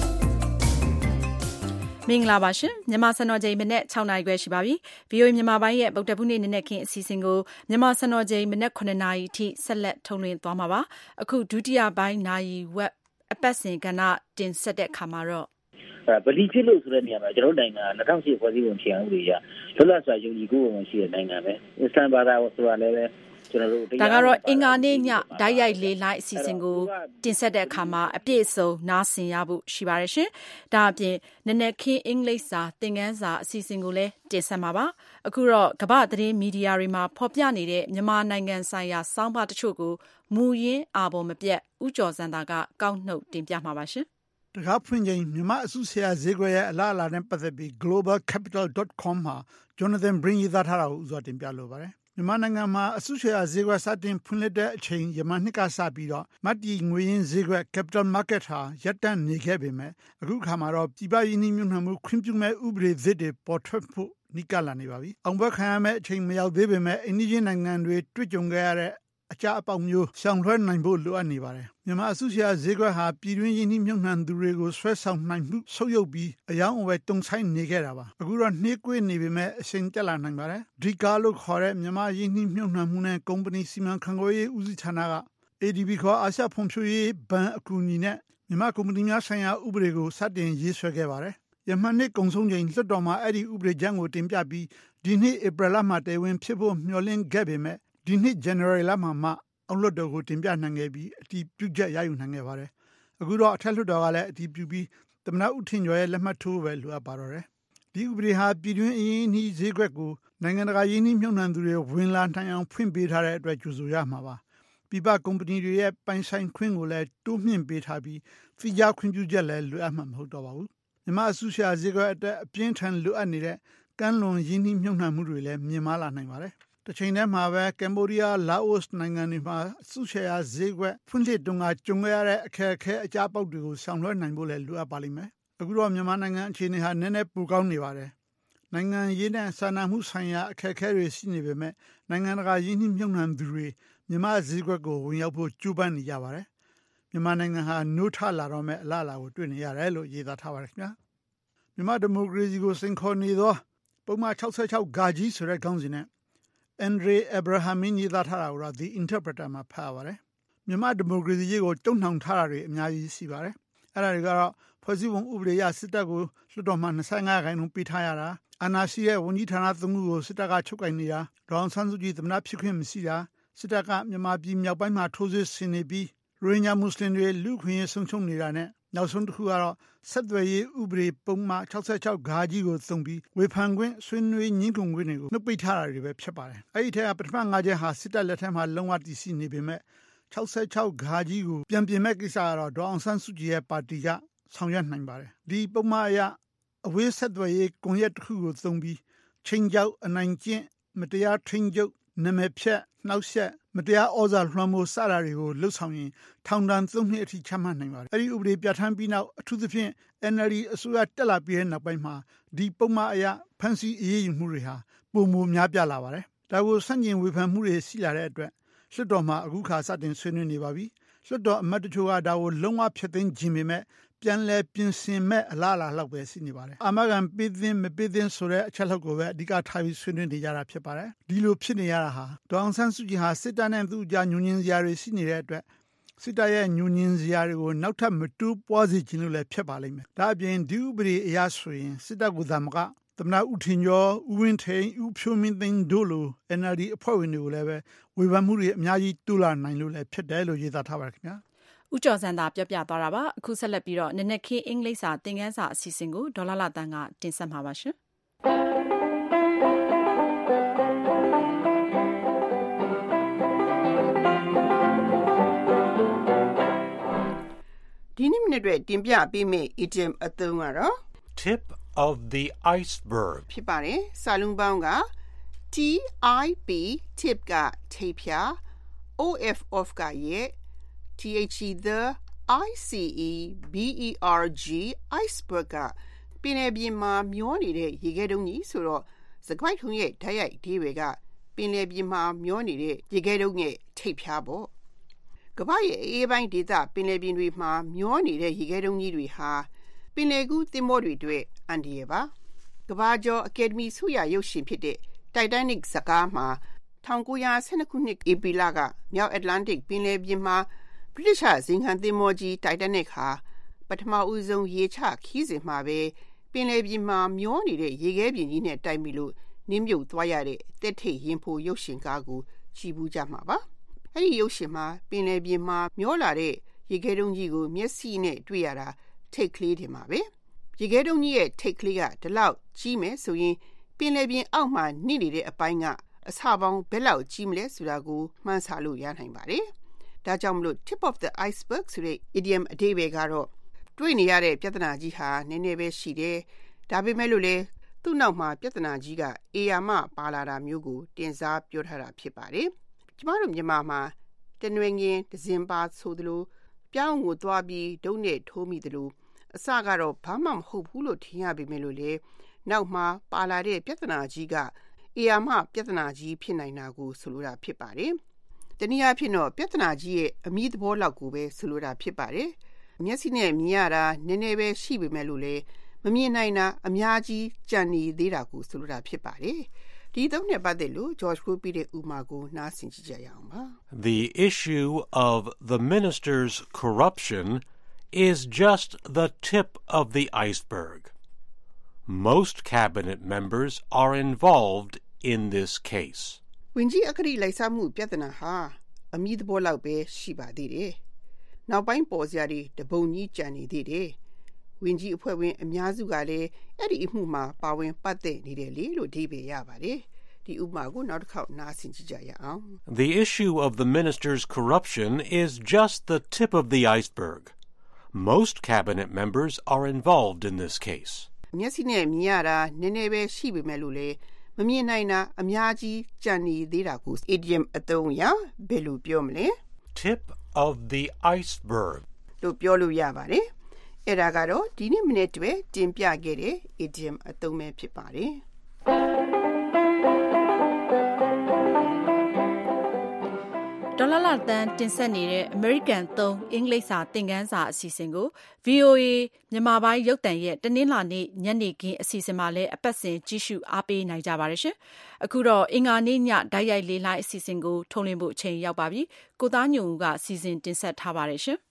မင်္ဂလာပါရှင်မြန်မာစံတော်ချိန်မနေ့6နာရီခွဲရှိပါပြီ V O A မြန်မာပိုင်းရဲ့ဗုဒ္ဓဘုနေ့နေ့နဲ့ခင်အစီအစဉ်ကိုမြန်မာစံတော်ချိန်မနေ့9နာရီအထိဆက်လက်ထုတ်လွှင့်သွားမှာပါအခုဒုတိယပိုင်းနာရီဝက်အပတ်စဉ်ကဏ္ဍတင်ဆက်တဲ့အခါမှာတော့ဗလီဖြစ်လို့ဆိုတဲ့နေရာမှာကျွန်တော်နိုင်ငံ၂၀၀၈ဖွဲ့စည်းပုံခြေအောင်တွေရလွတ်လပ်စွာယုံကြည်ကိုယ်ဝင်ရှိတဲ့နိုင်ငံပဲအစ္စလမ်ဘာသာဆိုတာလည်းပဲကျွန်တော်တို့ဒါကတော့အင်္ဂါနေ့ညဓာတ်ရိုက်လေးလိုက်အစီအစဉ်ကိုတင်ဆက်တဲ့အခါမှာအပြည့်အစုံနားဆင်ရဖို့ရှိပါတယ်ရှင်ဒါအပြင်နနက်ခင်းအင်္ဂလိပ်စာသင်ခန်းစာအစီအစဉ်ကိုလည်းတင်ဆက်မှာပါအခုတော့ကမ္ဘာသတင်းမီဒီယာတွေမှာဖော်ပြနေတဲ့မြန်မာနိုင်ငံဆိုင်ရာစောင်းပါတချို့ကိုမူရင်းအာပေါ်မပြတ်ဥကျော်စံတာကကောက်နှုတ်တင်ပြမှာပါရှင်တကားဖွင့်ချိန်မြန်မာအစုဆရာဈေးကွက်ရဲ့အလားအလာနဲ့ပတ်သက်ပြီး global capital dot com မှာ Jonathan Brin ရေးသားထားတာကိုဥစွာတင်ပြလိုပါတယ်မြန်မာနိုင်ငံမှာအစုရှယ်ယာဈေးကွက်စတင်ဖွင့်လှစ်တဲ့အချိန်ယမန်နှစ်ကစပြီးတော့မတ်တီငွေရင်းဈေးကွက် capital market ဟာရပ်တန့်နေခဲ့ပေမဲ့အခုခါမှာတော့ပြည်ပရင်းနှီးမြှုပ်နှံမှုခွင့်ပြုမဲ့ဥပဒေသစ်တွေပေါ်ထွက်ဖို့နိကလာနေပါပြီ။အောင်ပွဲခံရမဲ့အချိန်မရောက်သေးပေမဲ့အိန္ဒိယနိုင်ငံတွေတွေ့ကြုံခဲ့ရတဲ့အကြအပေါက်မျိုးရှောင်လွှဲနိုင်ဖို့လိုအပ်နေပါတယ်။မြန်မာအစုရှယ်ယာဈေးကွက်ဟာပြည်တွင်းရင်းနှီးမြှုပ်နှံသူတွေကိုဆွဲဆောင်နိုင်မှုဆုတ်ယုတ်ပြီးအယောင်းအဝယ်တုံဆိုင်နေခဲ့တာပါ။အခုတော့နှေးကွေးနေပေမဲ့အချိန်တက်လာနိုင်ပါတယ်။ဒီကာလို့ခေါ်တဲ့မြန်မာရင်းနှီးမြှုပ်နှံမှုနဲ့ကုမ္ပဏီစီမံခန့်ခွဲရေးဦးစီးဌာနက A D B ခေါ်အာရှဖွံ့ဖြိုးရေးဘဏ်အကူအညီနဲ့မြန်မာကုမ္ပဏီများဆိုင်ရာဥပဒေကိုစတင်ရေးဆွဲခဲ့ပါတယ်။ယမန်နှစ်ကုံဆုံးချိန်လွှတ်တော်မှာအဲ့ဒီဥပဒေကြမ်းကိုတင်ပြပြီးဒီနှစ်ဧပြီလမှာတည်ဝင်ဖြစ်ဖို့မျှော်လင့်ခဲ့ပေမဲ့ဒီနှစ် January လမှာမှအောက်လွှတ်တော်ကိုတင်ပြနိုင်ခဲ့ပြီးအတည်ပြုချက်ရယူနိုင်ခဲ့ပါတယ်။အခုတော့အထက်လွှတ်တော်ကလည်းအတည်ပြုပြီးသမ္မတဦးထင်ကျော်ရဲ့လက်မှတ်ထိုးပဲလိုအပ်ပါတော့တယ်။ဒီဥပဒေဟာပြည်တွင်းအရင်းအနှီးဈေးကွက်ကိုနိုင်ငံတကာရင်းနှီးမြှုပ်နှံသူတွေဝင်လာနိုင်အောင်ဖွင့်ပေးထားတဲ့အတွက်ကြိုဆိုရမှာပါ။ပြည်ပကုမ္ပဏီတွေရဲ့ပိုင်ဆိုင်ခွင့်ကိုလည်းတိုးမြှင့်ပေးထားပြီးဖိကြားခွင့်ပြုချက်လည်းလိုအပ်မှာမဟုတ်တော့ပါဘူး။မြန်မာအစုရှယ်ယာဈေးကွက်အတွက်အပြင်းထန်လိုအပ်နေတဲ့ကမ်းလွန်ရင်းနှီးမြှုပ်နှံမှုတွေလည်းမြင့်မားလာနိုင်ပါတယ်။တစ်ချိန်တည်းမှာပဲကမ်ဘောဒီးယားလာအိုနိုင်ငံတွေမှာစုရှယ်ယာဈေးကွက်ဖွင့်လှစ်တုန်းကကြုံရတဲ့အခက်အခဲအကြပေါက်တွေကိုဆောင်လွှဲနိုင်ဖို့လည်းလိုအပ်ပါလိမ့်မယ်အခုတော့မြန်မာနိုင်ငံအခြေအနေဟာနည်းနည်းပိုကောင်းနေပါတယ်နိုင်ငံရေးနဲ့စာနာမှုဆိုင်ရာအခက်အခဲတွေရှိနေပေမဲ့နိုင်ငံတကာရင်းနှီးမြှုပ်နှံသူတွေမြန်မာဈေးကွက်ကိုဝင်ရောက်ဖို့ကြိုးပမ်းနေကြပါတယ်မြန်မာနိုင်ငံဟာနိုးထလာတော့မဲ့အလားအလာကိုတွေ့နေရတယ်လို့ရေးသားထားပါတယ်ခင်ဗျာမြန်မာဒီမိုကရေစီကိုစိန်ခေါ်နေသောပုံမှန်၆၆ ဂါကြီးဆိုတဲ့ခေါင်းစဉ်နဲ့Andre Abrahamin ရေးသားထားတာကို The Interpreter မှာဖတ်ရပါတယ်။မြန်မာဒီမိုကရေစီရေးကိုတုံ့နှောင်ထားတာတွေအများကြီးရှိပါတယ်။အဲ့ဒါတွေကတော့ဖွဲ့စည်းပုံဥပဒေအရစစ်တပ်ကိုလွှတ်တော်မှာ၂၅ရာခိုင်နှုန်းပေးထားရတာအာဏာရှိတဲ့ဝန်ကြီးဌာနသုံးခုကိုစစ်တပ်ကချုပ်ကိုင်နေတာဒေါအောင်ဆန်းစုကြည်သမ္မတဖြစ်ခွင့်မရှိတာစစ်တပ်ကမြန်မာပြည်မြောက်ပိုင်းမှာထိုးစစ်ဆင်နေပြီးရိုဟင်ဂျာမွတ်စလင်တွေလူခွင့်ရေးဆုံးရှုံးနေတာနဲ့နောက်ဆုံးတစ်ခုကတော့ဆက်သွယ်ရေးဥပဒေပုံမှန်၆၆ ဂါကြီးကိုသုံးပြီးဝေဖန်ခွင့်ဆွေးနွေးညှင်းခုန်ခွင့်တွေကိုနှုတ်ပိတ်ထားတာတွေပဲဖြစ်ပါတယ်။အဲ့ဒီထက်ကပထမ၅ချက်ဟာစစ်တပ်လက်ထက်မှာလုံးဝတည်ရှိနေပေမဲ့၆၆ ဂါကြီးကိုပြန်ပြင်မဲ့ကိစ္စကတော့ဒေါအောင်ဆန်းစုကြည်ရဲ့ပါတီကဆောင်ရွက်နိုင်ပါတယ်။ဒီပုံမှန်အရအဝေးဆက်သွယ်ရေးကွန်ရက်တစ်ခုကိုသုံးပြီးချင်းကြောက်အနိုင်ကျင့်မတရားထိန်ကျုပ်နာမည်ဖြတ်နှောက်ယှက်မတရားဩဇာလွှမ်းမိုးစတာတွေကိုလှုပ်ဆောင်ရင်ထောင်ဒဏ်သုံးနှစ်အထိချမှတ်နိုင်ပါတယ်။အဲဒီဥပဒေပြဋ္ဌာန်းပြီးနောက်အထူးသဖြင့် N L D အစိုးရတက်လာပြီးတဲ့နောက်ပိုင်းမှာဒီပုံမှန်အရဖန်ဆီးအရေးယူမှုတွေဟာပုံမများပြားလာပါတယ်။ဒါကိုစန့်ကျင်ဝေဖန်မှုတွေရှိလာတဲ့အတွက်လွှတ်တော်မှာအခုခါစတင်ဆွေးနွေးနေပါပြီ။လွှတ်တော်အမတ်တချို့ကဒါကိုလုံးဝဖျက်သိမ်းခြင်းပေမဲ့ပြန်လဲပြင်ဆင်မဲ့အလားအလာလောက်ပဲရှိနေပါတယ်။အာမခံပေးသင်းမပေးသင်းဆိုတဲ့အချက်လောက်ကိုပဲအဓိကထားပြီးဆွေးနွေးနေကြတာဖြစ်ပါတယ်။ဒီလိုဖြစ်နေရတာဟာဒေါအောင်ဆန်းစုကြည်ဟာစစ်တပ်နဲ့သူ့ကြားညှို့ညင်းစရာတွေရှိနေတဲ့အတွက်စစ်တပ်ရဲ့ညှို့ညင်းစရာတွေကိုနောက်ထပ်မတူပွားစေခြင်းလို့လည်းဖြစ်ပါလိမ့်မယ်။ဒါအပြင်ဒီဥပဒေအရဆိုရင်စစ်တပ်ကသာမကသမ္မတဦးထင်ကျော်ဦးဝင်းထိန်ဦးဖြိုးမင်းသိန်းတို့လို N L D အဖွဲ့ဝင်တွေကိုလည်းပဲဝေဖန်မှုတွေအများကြီးတိုးလာနိုင်လို့လည်းဖြစ်တယ်လို့ရေးသားထားပါတယ်ခင်ဗျာ။ဦးကျော်စံသာပြောပြသွားတာပါအခုဆက်လက်ပြီးတော့နနက်ခင်းအင်္ဂလိပ်စာသင်ခန်းစာအစီအစဉ်ကိုဒေါ်လာလာတန်းကတင်ဆက်မှာပါရှင်ဒီနေ့မနေ့အတွက်တင်ပြပေးမယ့် idiom အသုံးကတော့ tip of the iceberg ဖြစ်ပါတယ်စာလုံးပေါင်းက T I P tip ကထိပ်ဖြာ O F of ကရဲ့ T H E the I C E B E R G iceberg ကပင်လယ်ပြင်မှာမျောနေတဲ့ရေခဲတုံးကြီးဆိုတော့စကွိုက်ထုံးရဲ့ဓာတ်ရိုက်အဓိပ္ပာယ်ကပင်လယ်ပြင်မှာမျောနေတဲ့ရေခဲတုံးရဲ့ထိပ်ဖြာပေါ့ကမ္ဘာရဲ့အေးပိုင်းဒေသပင်လယ်ပြင်တွေမှာမျောနေတဲ့ရေခဲတုံးကြီးတွေဟာပင်လယ်ကူးသင်္ဘောတွေအတွက်အန္တရာယ်ပါကမ္ဘာကျော်အကယ်ဒမီဆုရရုပ်ရှင်ဖြစ်တဲ့ Titanic ဇာတ်ကားမှာ၁၉၁၂ခုနှစ်ဧပြီလကမြောက်အတ္တလန္တိတ်ပင်လယ်ပြင်မှာဗြိတိရှဇိမ်ခံသင်္ဘောကြီး Titanic ဟာပထမဦးဆုံးရေချခီးစဉ်မှာပဲပင်လယ်ပြင်မှာမျောနေတဲ့ရေခဲပြင်ကြီးနဲ့တိုက်မိလို့နစ်မြုပ်သွားရတဲ့တက်ထိတ်ရင်ဖိုရုပ်ရှင်ကားကိုကြည့်ဘူးကြမှာပါအဲ့ဒီရုပ်ရှင်မှာပင်လယ်ပြင်မှာမျောလာတဲ့ရေခဲတုံးကြီးကိုမျက်စိနဲ့တွေ့ရတာထိတ်ကလေးတင်ပါပဲရေခဲတုံးကြီးရဲ့ထိတ်ကလေးကဒီလောက်ကြီးမယ်ဆိုရင်ပင်လယ်ပြင်အောက်မှာနှိနေတဲ့အပိုင်းကအဆပေါင်းဘယ်လောက်ကြီးမလဲဆိုတာကိုမှန်းဆလို့ရနိုင်ပါတယ်ဒါကြောင့်မလို့ tip of the iceberg ဆိုတဲ့ idiom အဓိပ္ပာယ်ကတော့တွေ့နေရတဲ့ပြဿနာကြီးဟာနည်းနည်းပဲရှိတယ်ဒါပေမဲ့လို့လေသူ့နောက်မှာပြဿနာကြီးကအေယာမပါလာတာမျိုးကိုတင်စားပြောထားတာဖြစ်ပါတယ်ကျမတို့မြန်မာမှာတနွေငင်ဒဇင်ပါဆိုသလိုပြောင်းကိုသွားပြီးဒုံနဲ့ထိုးမိသလိုအစကတော့ဘာမှမဟုတ်ဘူးလို့ထင်ရပေမဲ့လို့လေနောက်မှာပါလာတဲ့ပြဿနာကြီးကအေယာမပြဿနာကြီးဖြစ်နိုင်တာကိုဆိုလိုတာဖြစ်ပါတယ်တနည်းအားဖြင့်တော့ပြဿနာကြီးရဲ့အမည်သဘောလောက်ကိုပဲဆိုလိုတာဖြစ်ပါတယ်မျက်စိနဲ့မြင်ရတာနည်းနည်းပဲရှိပေမဲ့လို့လေမမြင်နိုင်တာအများကြီးကြံနေသေးတာကိုဆိုလိုတာဖြစ်ပါတယ်ဒီသုံးနဲ့ပတ်သက်လို့ George Group ရဲ့ဥမာကိုနားဆင်ကြည့်ကြရအောင်ပါ The issue of the minister's corruption is just the tip of the iceberg. Most cabinet members are involved in this case. ဝင်ကြီးအခရီးလိုက်စားမှုပြဿနာဟာအမည်သဘောလောက်ပဲရှိပါသေးတယ်။နောက်ပိုင်းပေါ်စရာတွေတပုံကြီးကြံနေသေးတယ်။ဝင်ကြီးအဖွဲ့ဝင်အများစုကလည်းအဲ့ဒီအမှုမှာပါဝင်ပတ်သက်နေတယ်လေလို့ဒီပဲရပါတယ်။ဒီဥပမာကိုနောက်တစ်ခေါက်နားဆင်ကြည့်ကြရအောင် The issue of the minister's corruption is just the tip of the iceberg. Most cabinet members are involved in this case. မျက်စိနဲ့မြင်ရတာနည်းနည်းပဲရှိပေမဲ့လို့လေမမြင်နိုင်တာအများကြီးကြံနေသေးတာကို idiom အသုံးအရဘယ်လိုပြောမလဲ Tip of the iceberg လို့ပြောလို့ရပါတယ်အဲ့ဒါကတော့ဒီနေ့မိနစ်တွေတင်ပြခဲ့တဲ့ idiom အသုံးပဲဖြစ်ပါတယ်ဒေါ်လာလာတန်တင်ဆက်နေတဲ့ American သုံးအင်္ဂလိပ်စာသင်ခန်းစာအစီအစဉ်ကို V O A မြန်မာပိုင်းရုပ်သံရဲ့တနင်္လာနေ့ညနေခင်းအစီအစဉ်မှာလည်းအပတ်စဉ်ကြည့်ရှုအားပေးနိုင်ကြပါတယ်ရှင်။အခုတော့အင်္ဂါနေ့ညဓာတ်ရိုက်လေးလိုင်းအစီအစဉ်ကိုထုတ်လွှင့်ဖို့အချိန်ရောက်ပါပြီ။ကိုသားညုံကစီစဉ်တင်ဆက်ထားပါတယ်ရှင်။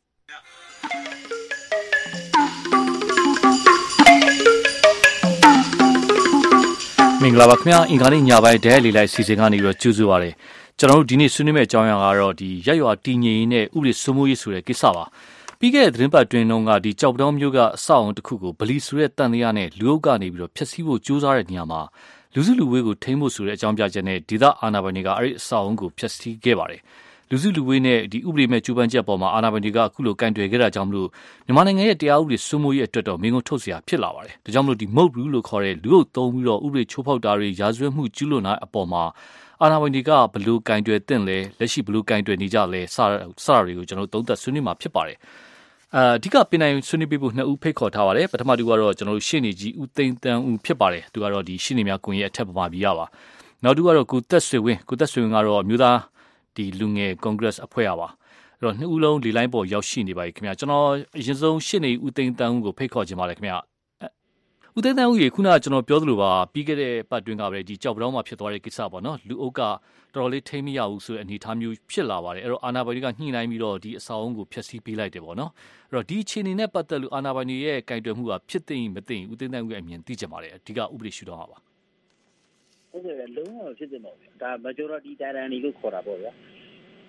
မင်္ဂလာပါခင်ဗျာအင်္ဂါနေ့ညပိုင်းဓာတ်ရိုက်လေးလိုင်းအစီအစဉ်ကနေပြီးတော့ကြိုးဆိုပါရစေ။ကျွန်တော်တို့ဒီနေ့ဆွေးနွေးမယ့်အကြောင်းအရာကတော့ဒီရက်ရွာတည်ငြိမ်ရေးနဲ့ဥပဒေစိုးမိုးရေးဆိုတဲ့ကိစ္စပါပြီးခဲ့တဲ့သတင်းပတ်တွင်တော့ကဒီကြောက်တောင်းမျိုးကအဆောက်အုံတစ်ခုကိုဗလီဆိုတဲ့တန်တရားနဲ့လူအုပ်ကနေပြီးတော့ဖျက်ဆီးဖို့ကြိုးစားတဲ့နေရာမှာလူစုလူဝေးကိုထိန်းဖို့ဆိုတဲ့အကြောင်းပြချက်နဲ့ဒေသအာဏာပိုင်တွေကအဲ့ဒီအဆောက်အုံကိုဖျက်ဆီးခဲ့ပါတယ်လူစုလူဝေးနဲ့ဒီဥပဒေမဲ့ကျူပန်းချက်ပေါ်မှာအာဏာပိုင်တွေကအခုလိုကန့်တွယ်ခဲ့တာကြောင့်မလို့မြန်မာနိုင်ငံရဲ့တရားဥပဒေစိုးမိုးရေးအတွက်တော့မင်းကုန်းထုတ်เสียဖြစ်လာပါတယ်ဒါကြောင့်မလို့ဒီမုတ်ဘူးလို့ခေါ်တဲ့လူအုပ်သုံးပြီးတော့ဥပဒေချိုးဖောက်တာတွေရာဇဝတ်မှုကျူးလွန်တာအပေါ်မှာအာဏာပိုင်တွေကဘလို့ကင်တွယ်တင်လဲလက်ရှိဘလို့ကင်တွယ်နေကြလဲစစတွေကိုကျွန်တော်သုံးသပ်ဆွေးနွေးမှာဖြစ်ပါတယ်အဓိကပြင်နိုင်ဆွေးနွေးပေးဖို့နှစ်ဦးဖိတ်ခေါ်ထားပါတယ်ပထမတူကတော့ကျွန်တော်တို့ရှင်းနေကြီးဦးသိန်းတန်းဦးဖြစ်ပါတယ်သူကတော့ဒီရှင်းနေများကွန်ရက်အထက်ပမာပြည်ရပါနောက်တူကတော့ကိုသက်ဆွေဝင်းကိုသက်ဆွေဝင်းကတော့မြို့သားဒီလူငယ်ကွန်ဂရက်အဖွဲ့ရပါအဲ့တော့နှစ်ဦးလုံးဒီလိုင်းပေါ်ရောက်ရှိနေပါပြီခင်ဗျာကျွန်တော်အရင်ဆုံးရှင်းနေဦးသိန်းတန်းဦးကိုဖိတ်ခေါ်ခြင်းပါတယ်ခင်ဗျာဦးသိန်းတန်းဦးရေခုနကကျွန်တော်ပြောသလိုပါပြီးခဲ့တဲ့ပတ်တွင်းကပဲဒီကြောက်ပတောင်းမှာဖြစ်သွားတဲ့ကိစ္စပေါ့နော်လူအုပ်ကတော်တော်လေးထိမ့်မရဘူးဆိုတဲ့အနေအထားမျိုးဖြစ်လာပါတယ်အဲ့တော့အာဏာပိုင်တွေကညှိနှိုင်းပြီးတော့ဒီအဆောက်အုံကိုဖျက်ဆီးပေးလိုက်တယ်ပေါ့နော်အဲ့တော့ဒီအခြေအနေနဲ့ပတ်သက်လို့အာဏာပိုင်တွေရဲ့ကင်တွယ်မှုကဖြစ်သိရင်မသိရင်ဦးသိန်းတန်းဦးရဲ့အမြင်သိကြပါတယ်အဓိကဥပဒေရှုထောင့်ပါဟုတ်ကဲ့လုံးဝဖြစ်တယ်ပေါ့ဗျာဒါ majority တိုင်တန်တွေလို့ခေါ်တာပေါ့ဗျာ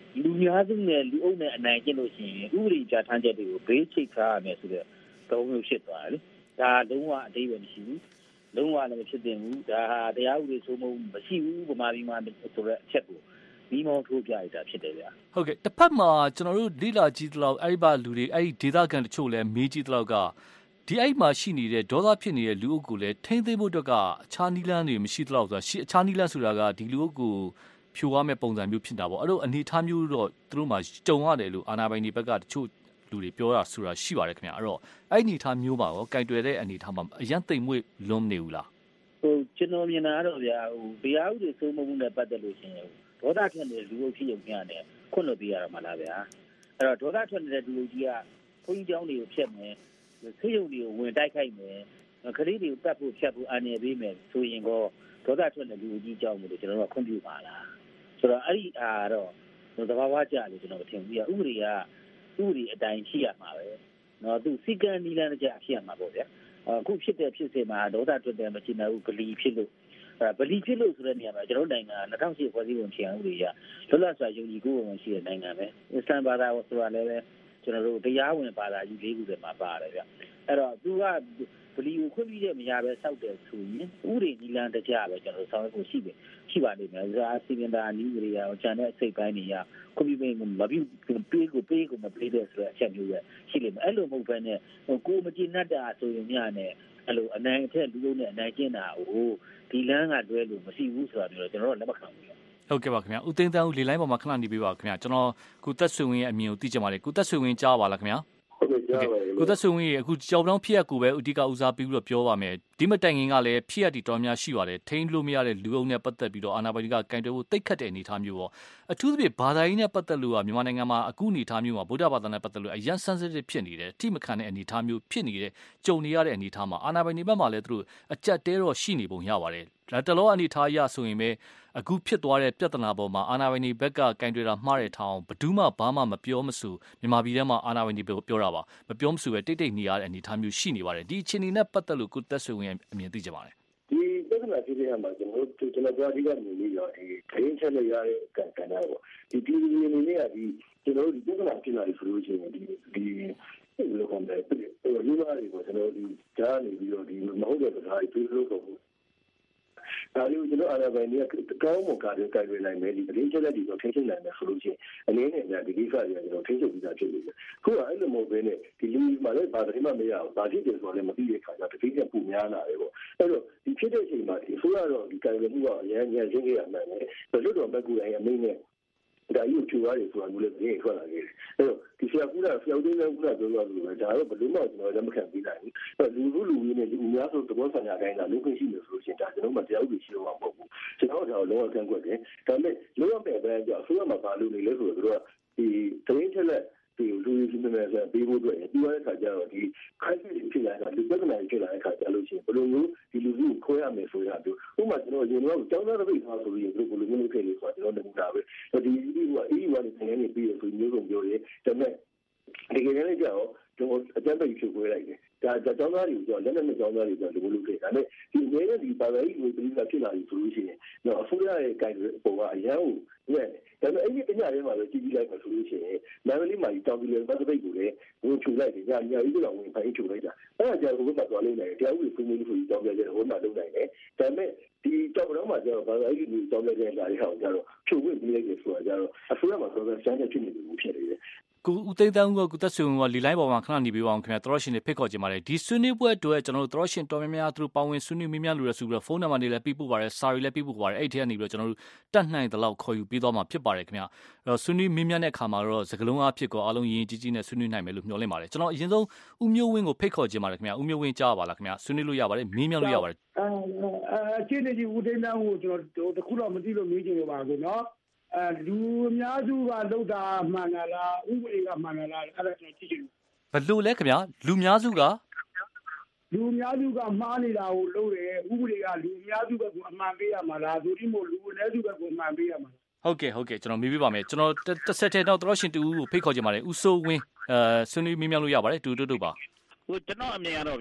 လူများစုနဲ့လူအုပ်နဲ့အနိုင်ကျင့်လို့ရှိရင်ဥပဒေပြဋ္ဌာန်းချက်တွေကိုဘေးချိတ်ထားရမယ်ဆိုတဲ့သဘောမျိုးဖြစ်သွားတယ်လေဒါလုံးဝအသေးပဲမရှိဘူးလုံးဝလည်းမဖြစ်သင့်ဘူးဒါဟာတရားဥပဒေစိုးမိုးမှုမရှိဘူးဗမာပြည်မှာဆိုတဲ့အချက်ကိုဒီမောင်ထိုးပြရတာဖြစ်တယ်ဗျာဟုတ်ကဲ့တစ်ဖက်မှာကျွန်တော်တို့လိလာကြည့်သလောက်အဲ့ဒီဘာလူတွေအဲ့ဒီဒေသခံတချို့လည်းမေးကြည့်သလောက်ကဒီအဲ့မှာရှိနေတဲ့ဒေါသဖြစ်နေတဲ့လူအုပ်ကိုလည်းထိမ့်သိမ်းဖို့အတွက်ကအခြားနီလန်းတွေမရှိသလောက်ဆိုတာရှိအခြားနီလန်းဆိုတာကဒီလူအုပ်ကိုဖြိုရမယ့်ပုံစံမျိုးဖြစ်တာပေါ့အဲ့တော့အနေထားမျိုးတော့သူတို့မှကြုံရတယ်လို့အာဏာပိုင်တွေဘက်ကတချို့လူတွေပြောတာဆိုတာရှိပါတယ်ခင်ဗျာအဲ့တော့အဲ့အနေထားမျိုးပါရောကင်တွယ်တဲ့အနေထားမှာအရန်သိမ့်မွေ့လွန်နေဘူးလားဟိုကျွန်တော်မြင်တာတော့ဗျာဟိုတရားဥပဒေစိုးမိုးမှုနဲ့ပတ်သက်လို့ရှိရင်ဒေါသထွက်နေတဲ့လူအုပ်ဖြစ်ရုံနဲ့နဲ့ခွင့်လွှတ်ပေးရမှာလားဗျာအဲ့တော့ဒေါသထွက်နေတဲ့လူအုပ်ကြီးကဘုန်းကြီးကျောင်းတွေကိုဖျက်မယ်ဆေးရုံတွေကိုဝင်တိုက်ခိုက်မယ်ခရီးတွေကိုတတ်ဖို့ဖျက်ဖို့အန္တရာယ်ပေးမယ်ဆိုရင်တော့ဒေါသထွက်တဲ့လူအုပ်ကြီးကျောင်းတွေကိုကျွန်တော်တို့ခွင့်ပြုပါလားဆိုတော့အဲ့ဒီအားတော့သဘာဝကျလို့ကျွန်တော်ထင်ပြီးဥပဒေကဥပဒေအတိုင်းရှိရမှာပဲနော်သူစီကံနီလန်းကြဖြစ်ရမှာပေါ့ဗျာအခုဖြစ်တဲ့ဖြစ်စဉ်မှာဒေါသထွက်တဲ့မချင်တဲ့ဘူးဗလီဖြစ်လို့ဗလီဖြစ်လို့ဆိုတဲ့နေရာမှာကျွန်တော်နိုင်ငံ၂၀၀၈ဖွဲ့စည်းပုံခြေအောင်ဥပဒေရလွတ်လပ်စွာယုံကြည်ကိုယ်ဝင်ရှိတဲ့နိုင်ငံပဲအစ္စလမ်ဘာသာဆိုတာလည်းပဲကျွန်တော်တို့တရားဝင်ဘာသာကြီးလေးခုတည်းမှာပါတယ်ဗျအဲ့တော့သူကဗလီကိုခွင့်ပြုတဲ့မရပဲစောက်တယ်ဆိုရင်ဥပဒေနီလန်းတကြပဲကျွန်တော်ဆောင်ရွက်ဖို့ရှိတယ်ရှိပါလိမ့်မယ်ဒါစီမံတာနီးရီယာကျန်တဲ့အစိတ်ပိုင်းတွေရကွန်ပျူတာကိုမပြုပေးကိုပေးကိုမပေးတဲ့ဆိုတဲ့အချက်မျိုးပဲရှိလိမ့်မယ်အဲ့လိုမဟုတ်ဘဲနဲ့ကိုမကြည်နတ်တာဆိုရင်များနဲ့အဲ့လိုအနိုင်အထက်လူလုံးနဲ့အနိုင်ကျင့်တာကိုဒီလမ်းကတွဲလို့မရှိဘူးဆိုတာမျိုးကျွန်တော်တို့လက်မခံဘူးဟုတ်ကဲ့ပါခင်ဗျာဦးသိန်းတန်းဦးလေလိုင်းပေါ်မှာခဏနေပေးပါခင်ဗျာကျွန်တော်ကိုသက်ဆွေဝင်းရဲ့အမြင်ကိုသိချင်ပါတယ်ကိုသက်ဆွေဝင်းကြားပါလားခင်ဗျာဟုတ်ကဲ့ကြားပါတယ်ကိုသက်ဆွေဝင်းရဲ့အခုကြောင်တောင်းဖြစ်ရကိုပဲအဓိကဦးစားပြီးပြီးတော့ပြောပါမယ်ဒီမတိုင်ခင်ကလည်းဖြစ်ရတီတော်များရှိပါတယ်ထိန်းလို့မရတဲ့လူအုပ်နဲ့ပတ်သက်ပြီးတော့အာဏာပိုင်တွေကကင်တွယ်ဖို့တိတ်ခတ်တဲ့အနေအထားမျိုးပေါ့အထူးသဖြင့်ဘာသာရေးနဲ့ပတ်သက်လို့ကမြန်မာနိုင်ငံမှာအခုအနေအထားမျိုးမှာဗုဒ္ဓဘာသာနဲ့ပတ်သက်လို့အရန် sensitive ဖြစ်နေတယ်ထိမခံတဲ့အနေအထားမျိုးဖြစ်နေတယ်ကြုံနေရတဲ့အနေအထားမှာအာဏာပိုင်တွေဘက်မှာလည်းသူတို့အကြက်တဲတော့ရှိနေပုံရပါတယ်ဒါတလောအနေအထားအရဆိုရင်ပဲအခုဖြစ်သွားတဲ့ပြဿနာပေါ်မှာအာဏာပိုင်တွေဘက်ကကင်တွယ်တာမှားတဲ့ထောင်ဘယ်သူမှဘာမှမပြောမဆိုမြန်မာပြည်ထဲမှာအာဏာပိုင်တွေပြောတာပါမပြောမဆိုပဲတိတ်တိတ်နေရတဲ့အနေအထားမျိုးရှိနေပါတယ်ဒီအခြေအနေနဲ့ပတ်သက်လို့ကိုသက်ဆွေဝင်အမြင်သိကြပါတယ်ဒီပြဿနာဖြစ်တဲ့မှာကျွန်တော်တို့ကျွန်တော်တို့အဓိကမြင်နေရဒီခရင်ချက်လိုက်ရတဲ့ကံကံတော့ဒီပြည်သူတွေအနေနဲ့ကဒီကျွန်တော်တို့ဒီပြဿနာဖြစ်လာပြီဆိုလို့ရှိရင်ဒီဒီဘယ်လိုကောင်းလဲဒီလူသားတွေကိုကျွန်တော်ဒီကြားနေပြီးတော့ဒီမဟုတ်တဲ့စကားတွေပြောလို့တော့ဒါလို့ကျွန်တော်အားရပိုင်းကကောင်းမွန်ကားတွေကြိုက်ရနိုင်မယ်ဒီအရေးချက်လက်တွေကိုထိန်းချုပ်နိုင်မယ်ဆိုလို့ရှိရင်အနေနဲ့များဒီကိစ္စတွေကကျွန်တော်ထိန်းချုပ်ပြီးသားဖြစ်နေတယ်ခုကအဲ့လိုမဟုတ်ဘဲနဲ့ဒီလူမှလည်းဘာမှမရအောင်ဒါဖြစ်တယ်ဆိုတော့လည်းမသိတဲ့ခါကျတတိယပူများလာတယ်ပေါ့အဲ့တော့ဒီဖြစ်တဲ့အချိန်မှာဒီဆိုတော့ဒီကြိုက်ရမှုကအရင်ညရင်းခဲ့ရမှန်းတယ်ဘယ်လိုတော့မကူတိုင်းအမိနဲ့ဒါယူချူရတယ်ဆိုတာမျိုးလည်းပြင်ထွက်လာခဲ့တယ်အဲ့တော့ဒီဆရာကူလာဆရာဦးသိန်းကူလာပြောလို့လို့ပဲဒါတော့ဘယ်လိုမှကျွန်တော်လည်းမခံပြီးနိုင်ဘူးအဲ့တော့လူလူလူကြီးနဲ့လူများဆိုသဘောဆန္ဒတိုင်းကလူခွင့်ရှိလို့ဆိုလို့ရှိရင်ဒါကျွန်တော်မှတရားဥပဒေရှိတော့မှာမဟုတ်ဘူးကျွန်တော်တို့လောကကန့်ကွက်တယ်ဒါပေမဲ့လောကပဲပဲကြောက်ဆိုရမှာပါလို့နေလဲဆိုတော့တို့ကဒီသတင်းချက်လက်ဒီလူလူချင်းနဲ့ဆိုပြီးဖို့အတွက်ဒီဝါရခါကျတော့ဒီခိုင်းစစ်ဖြစ်လာတာလူပြဿနာဖြစ်လာတဲ့ခါကျလို့ရှိရင်ဘယ်လိုမျိုးဒီလူလူခွဲရမယ်ဆိုရတော့ဥပမာကျွန်တော်ရေတော့ကျောင်းသားတွေထားဆိုရင်ဘယ်လိုမျိုးလုပ်ခဲ့လဲဆိုတော့ကျွန်တော်တို့ကပဲဒီဒီကအေးဝါနေနေပြီးတော့ဆိုမျိုးစုံပြောရဲဒါပေမဲ့ဒီကနေ့လည်းကြောက်ကျွန်တော်အကြမ်းဖက်ဖြိုခွဲလိုက်တယ်ဒါကျောင်းသားတွေကိုကြောက်လက်နဲ့ကျောင်းသားတွေကြောက်လူလူခဲ့ဒါပေမဲ့ဒီအများကြီးဒီပါလာကြီးကိုပြည်ကဖြစ်လာပြီဆိုလို့ရှိရင်တော့အစိုးရရဲ့ကိုင်ပုံကအရန်ကိုညံ့တယ်ဒါပေမဲ့အဲ့ဒီပညာရေးမှာပဲကြည့်ကြည့်လိုက်မှဆိုလို့ရှိရင်နာမည်လေးမှာဒီတောင်ပြည်နယ်ပတ်သက်ကိုလည်းဝင်ချူလိုက်တယ်ညညကြီးကတော့ဝင်ဖိုင်ချူလိုက်တာအဲ့ဒါကြောင့်ဘုရားတော်လေးနိုင်တရားဥပဒေစိုးမိုးမှုဆိုပြီးတောင်းပြကြတယ်ဟိုမှာလုပ်နိုင်တယ်ဒါပေမဲ့ဒီကြောက်တော့မှကျတော့ဘာသာရေးကိုတောင်းပြတဲ့ဓာတ်တွေဟောင်းကြတော့ဖြိုခွင့်ပြီးလိုက်တယ်ဆိုတာကြတော့အစိုးရမှာဆိုတော့စမ်းတဲ့ဖြစ်နေလို့ဖြစ်နေတယ်ကိုဦးသိန်းတန်းကကိုသက်ဆွေဝင်ကလီလိုင်းပေါ်မှာခဏနေပြီးပါအောင်ခင်ဗျာသရောရှင်တွေဖိတ်ခေါ်ကြပါတယ်ဒီဆွေးနွေးပွဲအတွက်ကျွန်တော်တို့သရောရှင်တော်များများသူတို့ပါဝင်ဆွေးနွေးမိများလို့ရဆိုပြီးတော့ဖုန်းနံပါတ်တွေလည်းပြပို့ပါတယ်စာရီလည်းပြပို့ပါတယ်အဲ့ဒီထဲကနေပြီးတော့ကျွန်တော်တို့တတ်နိုင်တဲ့လောက်ခေါ်ယူပေးသွားမှာဖြစ်ပါတယ်ခင်ဗျာအဲ့တော့ဆွေးနွေးမိများတဲ့အခါမှာတော့စကလုံးအဖြစ်ကောအားလုံးရင်းကြီးကြီးနဲ့ဆွေးနွေးနိုင်မယ်လို့မျှော်လင့်ပါတယ်ကျွန်တော်အရင်ဆုံးဦးမျိုးဝင်းကိုဖိတ်ခေါ်ကြပါတယ်ခင်ဗျာဦးမျိုးဝင်းကြားပါလားခင်ဗျာဆွေးနွေးလို့ရပါတယ်မေးမြန်းလို့ရပါတယ်အဲအခြေအနေကြီးဦးသိန်းတန်းကိုကျွန်တော်တခုတော့မသိလို့မေးချင်လို့ပါကိုနော်အဲလူအများစုကလောက်တာမှန်လားဥပဒေကမှန်လားအဲ့ဒါကျွန်တော်ကြည့်ချင်ဘယ်လိုလဲခင်ဗျာလူများစုကလူအများစုကမှားနေတာကိုလုပ်တယ်ဥပဒေကလူအများစုဘက်ကိုအမှန်ပေးရမှာလားဆိုပြီးမို့လူအနည်းစုဘက်ကိုအမှန်ပေးရမှာဟုတ်ကဲ့ဟုတ်ကဲ့ကျွန်တော်မေးပြပါမယ်ကျွန်တော်တစ်ဆက်တည်းတော့သရောရှင်တူကိုဖိတ်ခေါ်ကြပါတယ်ဦးစိုးဝင်းအဲဆွေးနွေးမေးမြန်းလို့ရပါတယ်တူတူတူပါဟိုကျွန်တော်အမြင်ကတော့ဗျာပ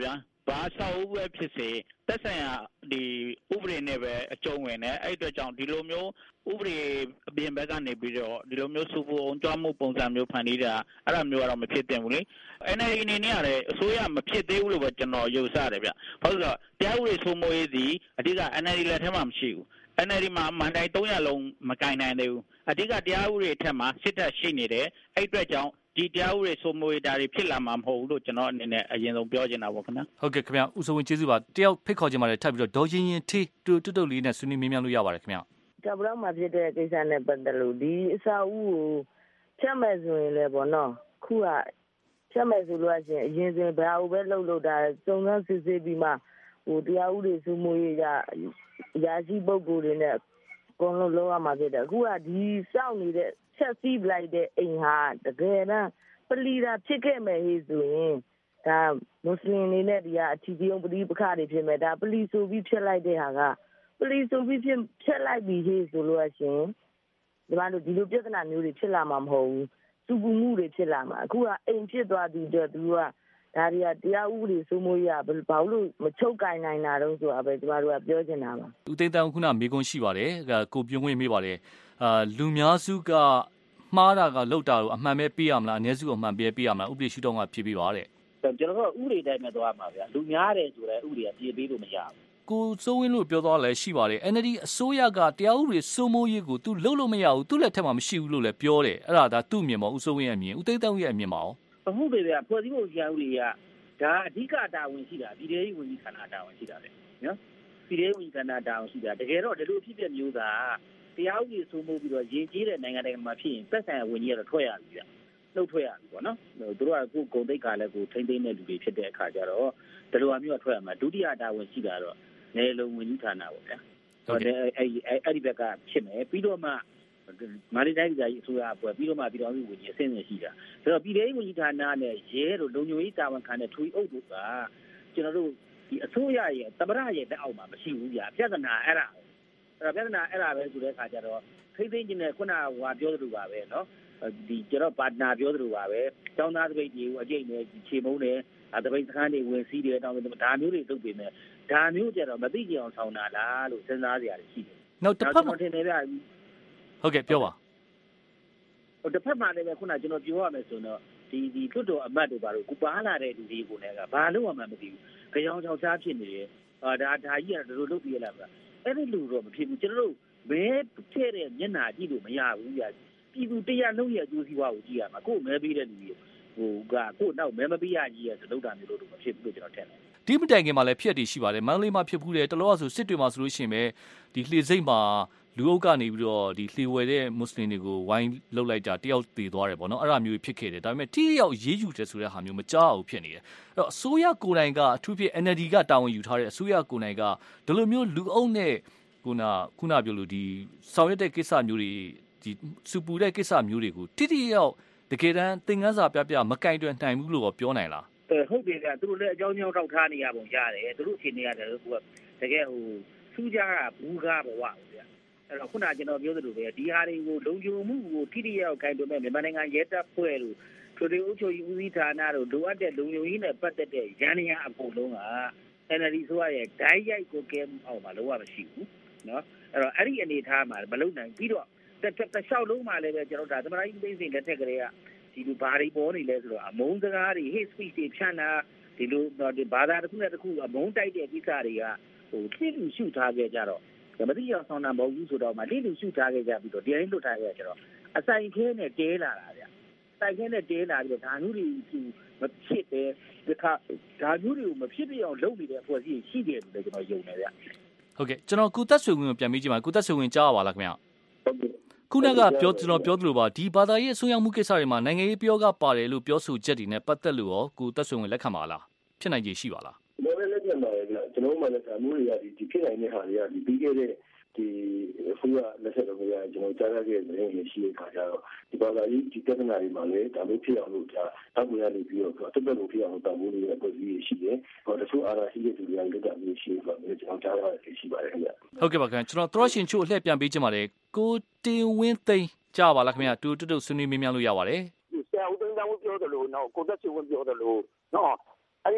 ဘာဆောက်ဦးပဲဖြစ်စေသက်ဆိုင်ရာဒီဥပဒေနဲ့ပဲအကျုံးဝင်တယ်အဲ့အတွက်ကြောင့်ဒီလိုမျိုးဥပဒေအပြင်ဘက်ကနေပြီးတော့ဒီလိုမျိုးစုဖို့အောင်ကြွားမှုပုံစံမျိုးဖန်တီးတာအဲ့ဒါမျိုးကတော့မဖြစ်သင့်ဘူးလေ N L D အနေနဲ့ကလည်းအစိုးရမဖြစ်သေးဘူးလို့ပဲကျွန်တော်ယုံဆတယ်ဗျဘာလို့လဲဆိုတော့တရားဥပဒေစိုးမိုးရေးသည်အဓိက N L D လက်ထဲမှာမရှိဘူး N L D မှာမန်တိုင်းသုံးရာလုံးမကင်နိုင်သေးဘူးအဓိကတရားဥပဒေထက်မှာစစ်တပ်ရှိနေတယ်အဲ့အတွက်ကြောင့်ဒီတရားဥပဒေစိုးမိုးရေးဒါတွေဖြစ်လာမှာမဟုတ်ဘူးလို့ကျွန်တော်အနေနဲ့အရင်ဆုံးပြောချင်တာပေါ့ခင်ဗျာဟုတ်ကဲ့ခင်ဗျာဦးစိုးဝင်းကျေးဇူးပါတယောက်ဖိတ်ခေါ်ခြင်းပါတယ်ထပ်ပြီးတော့ဒေါ်ရင်ရင်ထေးတူတုတ်တုတ်လေးနဲ့ဆွေးနွေးမြင်းမြန်းလို့ရပါတယ်ခင်ဗျာကဘရာမှာဖြစ်တဲ့ကိစ္စနဲ့ပတ်သက်လို့ဒီအစာအုပ်ကိုဖြတ်မဲ့ဆိုရင်လည်းပေါ့နော်ခုကဖြတ်မဲ့ဆိုလို့ရှိရင်အရင်စဉ်ဘာလို့ပဲလှုပ်လှုပ်တာစုံစမ်းစစ်ဆေးပြီးမှဟိုတရားဥပဒေစိုးမိုးရေးကရာရှိပုဂ္ဂိုလ်တွေနဲ့အကုန်လုံးလုံးဝမှာဖြစ်တယ်အခုကဒီစောင့်နေတဲ့ချက်စီးလိုက်တဲ့အိမ်ဟာတကယ်တမ်းပလီတာဖြစ်ခဲ့မယ်ဟေ့ဆိုရင်ဒါမွတ်စလင်တွေနဲ့ဒီကအထီးပြုံးပဋိပက္ခတွေဖြစ်မယ်ဒါပလီဆိုပြီးဖြစ်လိုက်တဲ့ဟာကပလီဆိုပြီးဖြစ်ဖြစ်လိုက်ပြီးဟေ့ဆိုလို့ရှိရင်ဒီမှာတို့ဒီလိုပြဿနာမျိုးတွေဖြစ်လာမှာမဟုတ်ဘူးစုပူမှုတွေဖြစ်လာမှာအခုကအိမ်ဖြစ်သွားပြီးတော့သူကဒါတွေကတရားဥပဒေစိုးမိုးရေးကဘာလို့မချုပ်ကင်နိုင်တာတော့ဆိုတာပဲကျမတို့ကပြောချင်တာပါဦးသိန်းတန်းခုနမေကွန်းရှိပါတယ်ကိုပြုံးဝင်မေးပါတယ်အာလူများစုကမှားတာကလောက်တာကိုအမှန်ပဲပေးရမလားအနည်းစုအမှန်ပဲပေးရမလားဥပဒေရှိတော့ကဖြစ်ပြီးပါတဲ့ကျွန်တော်တို့ဥပဒေတိုင်းမှာသွားမှာဗျာလူများတယ်ဆိုတဲ့ဥပဒေကပြည်ပေးလို့မရဘူးကိုစိုးဝင်းလို့ပြောသွားလဲရှိပါတယ် N L D အစိုးရကတရားဥပဒေစိုးမိုးရေးကိုသူလှုပ်လို့မရဘူးသူ့လက်ထက်မှာမရှိဘူးလို့လည်းပြောတယ်အဲ့ဒါဒါသူ့အမြင်ပေါ့ဦးစိုးဝင်းရဲ့အမြင်ဦးသိန်းတန်းရဲ့အမြင်ပါရောဟုတ်ပြီဗျာဖွဲ့စည်းပုံတရားဥပဒေကဒါအဓိကတာဝန်ရှိတာပြည်ထောင်စုဝန်ကြီးဌာနတာဝန်ရှိတာလေနော်ပြည်ထောင်စုဝန်ကြီးဌာနတာဝန်ရှိတာတကယ်တော့ဒီလိုအဖြစ်အပျက်မျိုးသာတရားဥပဒေစိုးမိုးပြီးတော့ရည်ကြီးတဲ့နိုင်ငံတိုင်းမှာဖြစ်ရင်သက်ဆိုင်ရာဝန်ကြီးကတော့ထွက်ရပြီဗျနှုတ်ထွက်ရပြီပေါ့နော်သူတို့ကကိုဂုံတိတ်ကလည်းကိုထိမ့်သိမ့်တဲ့လူတွေဖြစ်တဲ့အခါကျတော့ဒီလိုအမျိုးကထွက်ရမှာဒုတိယတာဝန်ရှိတာတော့နယ်လုံဝန်ကြီးဌာနပေါ့ဗျာဟုတ်တယ်အဲ့အဲ့ဒီဘက်ကဖြစ်မယ်ပြီးတော့မှမာရီတိုင်းကြီးအစိုးရအဖွဲ့ပြီးတော့မှပြည်တော်စုဝန်ကြီးအဆင့်ဆင့်ရှိတာဆိုတော့ပြည်ထောင်စုဝန်ကြီးဌာနနဲ့ရဲတို့လုံခြုံရေးတာဝန်ခံတဲ့ထွေအုပ်တို့ကကျွန်တော်တို့ဒီအစိုးရရဲ့သမ္မတရဲ့လက်အောက်မှာမရှိဘူးဗျာပြဿနာအဲ့ဒါအဲ့ဒါပြဿနာအဲ့ဒါပဲဆိုတဲ့အခါကျတော့ထိသိချင်းနဲ့ခုနကဟိုပြောသလိုပါပဲနော်ဒီကျွန်တော်ပါတနာပြောသလိုပါပဲတောင်းသားတပိတ်ကြီးကိုအကျိတ်နဲ့ခြေမုံးတယ်တပိတ်စခန်းတွေဝင်စီးတယ်တောင်းဒါမျိုးတွေလုပ်ပေမဲ့ဒါမျိုးကြတော့မသိကြအောင်ဆောင်တာလားလို့စဉ်းစားစရာရှိတယ်နောက်တစ်ဖက်မှာထင်တယ်ဗျာဟုတ်ကဲ့ပြောပါဟိုတစ်ဖက်မှာလည်းပဲခုနကျွန်တော်ပြောရမယ်ဆိုတော့ဒီဒီတွတ်တော်အမတ်တို့ဘာလို့ကူပါလာတဲ့လူတွေကိုလည်းကဘာလို့မှမသိဘူးကြောင်ချောင်ချားဖြစ်နေတယ်ဟာဒါဒါကြီးကတို့လုပ်ပြရလားဗျအဲ့ဒီလူတော့မဖြစ်ဘူးကျွန်တော်တို့မဲထည့်တဲ့မျက်နှာကြည့်လို့မရဘူးဗျာပြည်သူတရားလုံးရဲ့အကျိုးစီးပွားကိုကြည့်ရမှာကိုယ်မဲပေးတဲ့လူကြီးဟိုကကိုယ်နောက်မဲမပေးရကြီးရဲ့သလုပ်တာမျိုးလို့မဖြစ်ဘူးလို့ကျွန်တော်ထင်တယ်ဒီမတိုင်ခင်မှာလည်းဖြစ်တည်ရှိပါတယ်မန္တလေးမှာဖြစ်ဘူးတယ်တလောဆိုစစ်တွေမှာဆိုလို့ရှိရင်ပဲဒီလှေစိတ်မှာလူအုပ်ကနေပြီးတော့ဒီလှေဝယ်တဲ့မွတ်စလင်တွေကိုဝိုင်းလှုပ်လိုက်တာတယောက်တည်သွားတယ်ပေါ့နော်အဲ့ဒါမျိုးဖြစ်ခဲ့တယ်ဒါပေမဲ့တိယောက်ရေးယူတယ်ဆိုတဲ့ဟာမျိုးမကြားဘူးဖြစ်နေတယ်အဲ့တော့အစိုးရကိုယ်တိုင်ကအထူးဖြင့် N L D ကတာဝန်ယူထားတဲ့အစိုးရကိုယ်တိုင်ကဒီလိုမျိုးလူအုပ်နဲ့ခုနခုနပြောလို့ဒီဆောင်ရွက်တဲ့ကိစ္စမျိုးတွေဒီစူပူတဲ့ကိစ္စမျိုးတွေကိုတိတိယောက်တကယ်တမ်းသင်ခန်းစာပြပြမကင်တွယ်နိုင်ဘူးလို့ပြောနိုင်လားဟုတ်တယ်ဗျာသူတို့လည်းအကြောင်းကြောင်းထောက်ထားနေရပုံရတယ်သူတို့အချိန်နေရတယ်လို့ကတကယ်ဟိုစူးကြကဘူးကားဘဝဗျာအဲ့တော့ခုနကကျွန်တော်ပြောသလိုပဲဒီဟာတွေကိုလုံခြုံမှုကိုထိတိယောက်ခိုင်တွယ်မဲ့မြန်မာနိုင်ငံရဲတပ်ဖွဲ့လို့သူတွေအုပ်ချုပ်ရေးဦးစီးဌာနတို့လိုအပ်တဲ့လုံခြုံရေးနဲ့ပတ်သက်တဲ့ရန်ရာအကုန်လုံးက N L D ဆိုရရဲ့ဓာတ်ရိုက်ကိုကဲအောက်မှာလုံးဝမရှိဘူးနော်အဲ့တော့အဲ့ဒီအနေထားမှာမလုံနိုင်ပြီးတော့တစ်လျှောက်လုံးမှာလည်းပဲကျွန်တော်ဒါသမရကြီးသိသိလက်ထက်ကလေးကဒီလိုဘာတွေပေါ်နေလဲဆိုတော့အမုန်းစကားတွေ hate speech တွေဖြန့်တာဒီလိုဒီဘာသာတစ်ခုနဲ့တစ်ခုအမုန်းတိုက်တဲ့ကိစ္စတွေကဟိုတိလူရှုထားခဲ့ကြတော့မတိအောင်ဆောင်တာမဟုတ်ဘူးဆိုတော့မှတိလူရှုထားခဲ့ကြပြီးတော့တရားရင်းလွတ်ထားခဲ့ကြတော့အဆိုင်ခဲနဲ့တဲလာတာဗျဆိုင်ခဲနဲ့တဲလာပြီးတော့ဓာမျိုးတွေမဖြစ်တဲ့ဒီခါဓာမျိုးတွေကိုမဖြစ်ပြအောင်လုပ်နေတဲ့အဖွဲ့အစည်းရှိတယ်လို့ကျွန်တော်ယုံနေဗျဟုတ်ကဲ့ကျွန်တော်ကုသက်ဆွေဝင်ကိုပြန်မေးကြည့်ပါကုသက်ဆွေဝင်ကြားရပါလားခင်ဗျခုနကပြောကျွန်တော်ပြောသလိုပါဒီဘာသာရေးအဆွေးအမှုကိစ္စတွေမှာနိုင်ငံရေးပြောကပါတယ်လို့ပြောဆိုချက်တွေနဲ့ပတ်သက်လို့ရောကိုသက်ဆွေဝင်လက်ခံပါလားဖြစ်နိုင်ခြေရှိပါလားကျွန်တော်လည်းလက်ခံပါတယ်ဗျကျွန်တော်မှလည်းဒါမျိုးတွေကဒီဖြစ်နိုင်တဲ့ဟာတွေကဒီပြီးခဲ့တဲ့ဒီဖူးရလက်ဆက်တော့ရကျွန်တော်ကြားရခဲ့တဲ့နေရှိတဲ့ခါကျတော့ဒီဘာသာရေးဒီတက္ကနာတွေမှာလည်းဒါမျိုးဖြစ်အောင်လို့ဒါတောက်ပေါ်ရနေပြီးတော့တက်တက်လို့ဖြစ်အောင်တောက်ဖို့လည်းပုံစံရှိတယ်ဟောတချို့အားရှိတဲ့သူတွေကလည်းဒါမျိုးရှိတယ်ဆိုတော့ကျွန်တော်ကြားရတဲ့ရှိပါတယ်ခင်ဗျဟုတ်ကဲ့ပါခင်ကျွန်တော်သရရှင်ချို့အလှည့်ပြန်ပေးချင်ပါတယ်ကိုတင်ဝင်းသိန်းကြားပါလားခင်ဗျတူတူတူဆွေးနွေးမေးမြန်းလို့ရပါတယ်ဆရာဦးသိန်းတောင်းပြောသလိုနော်ကိုသက်ချူဝင်းပြောသလိုနော်အဲ့ဒီ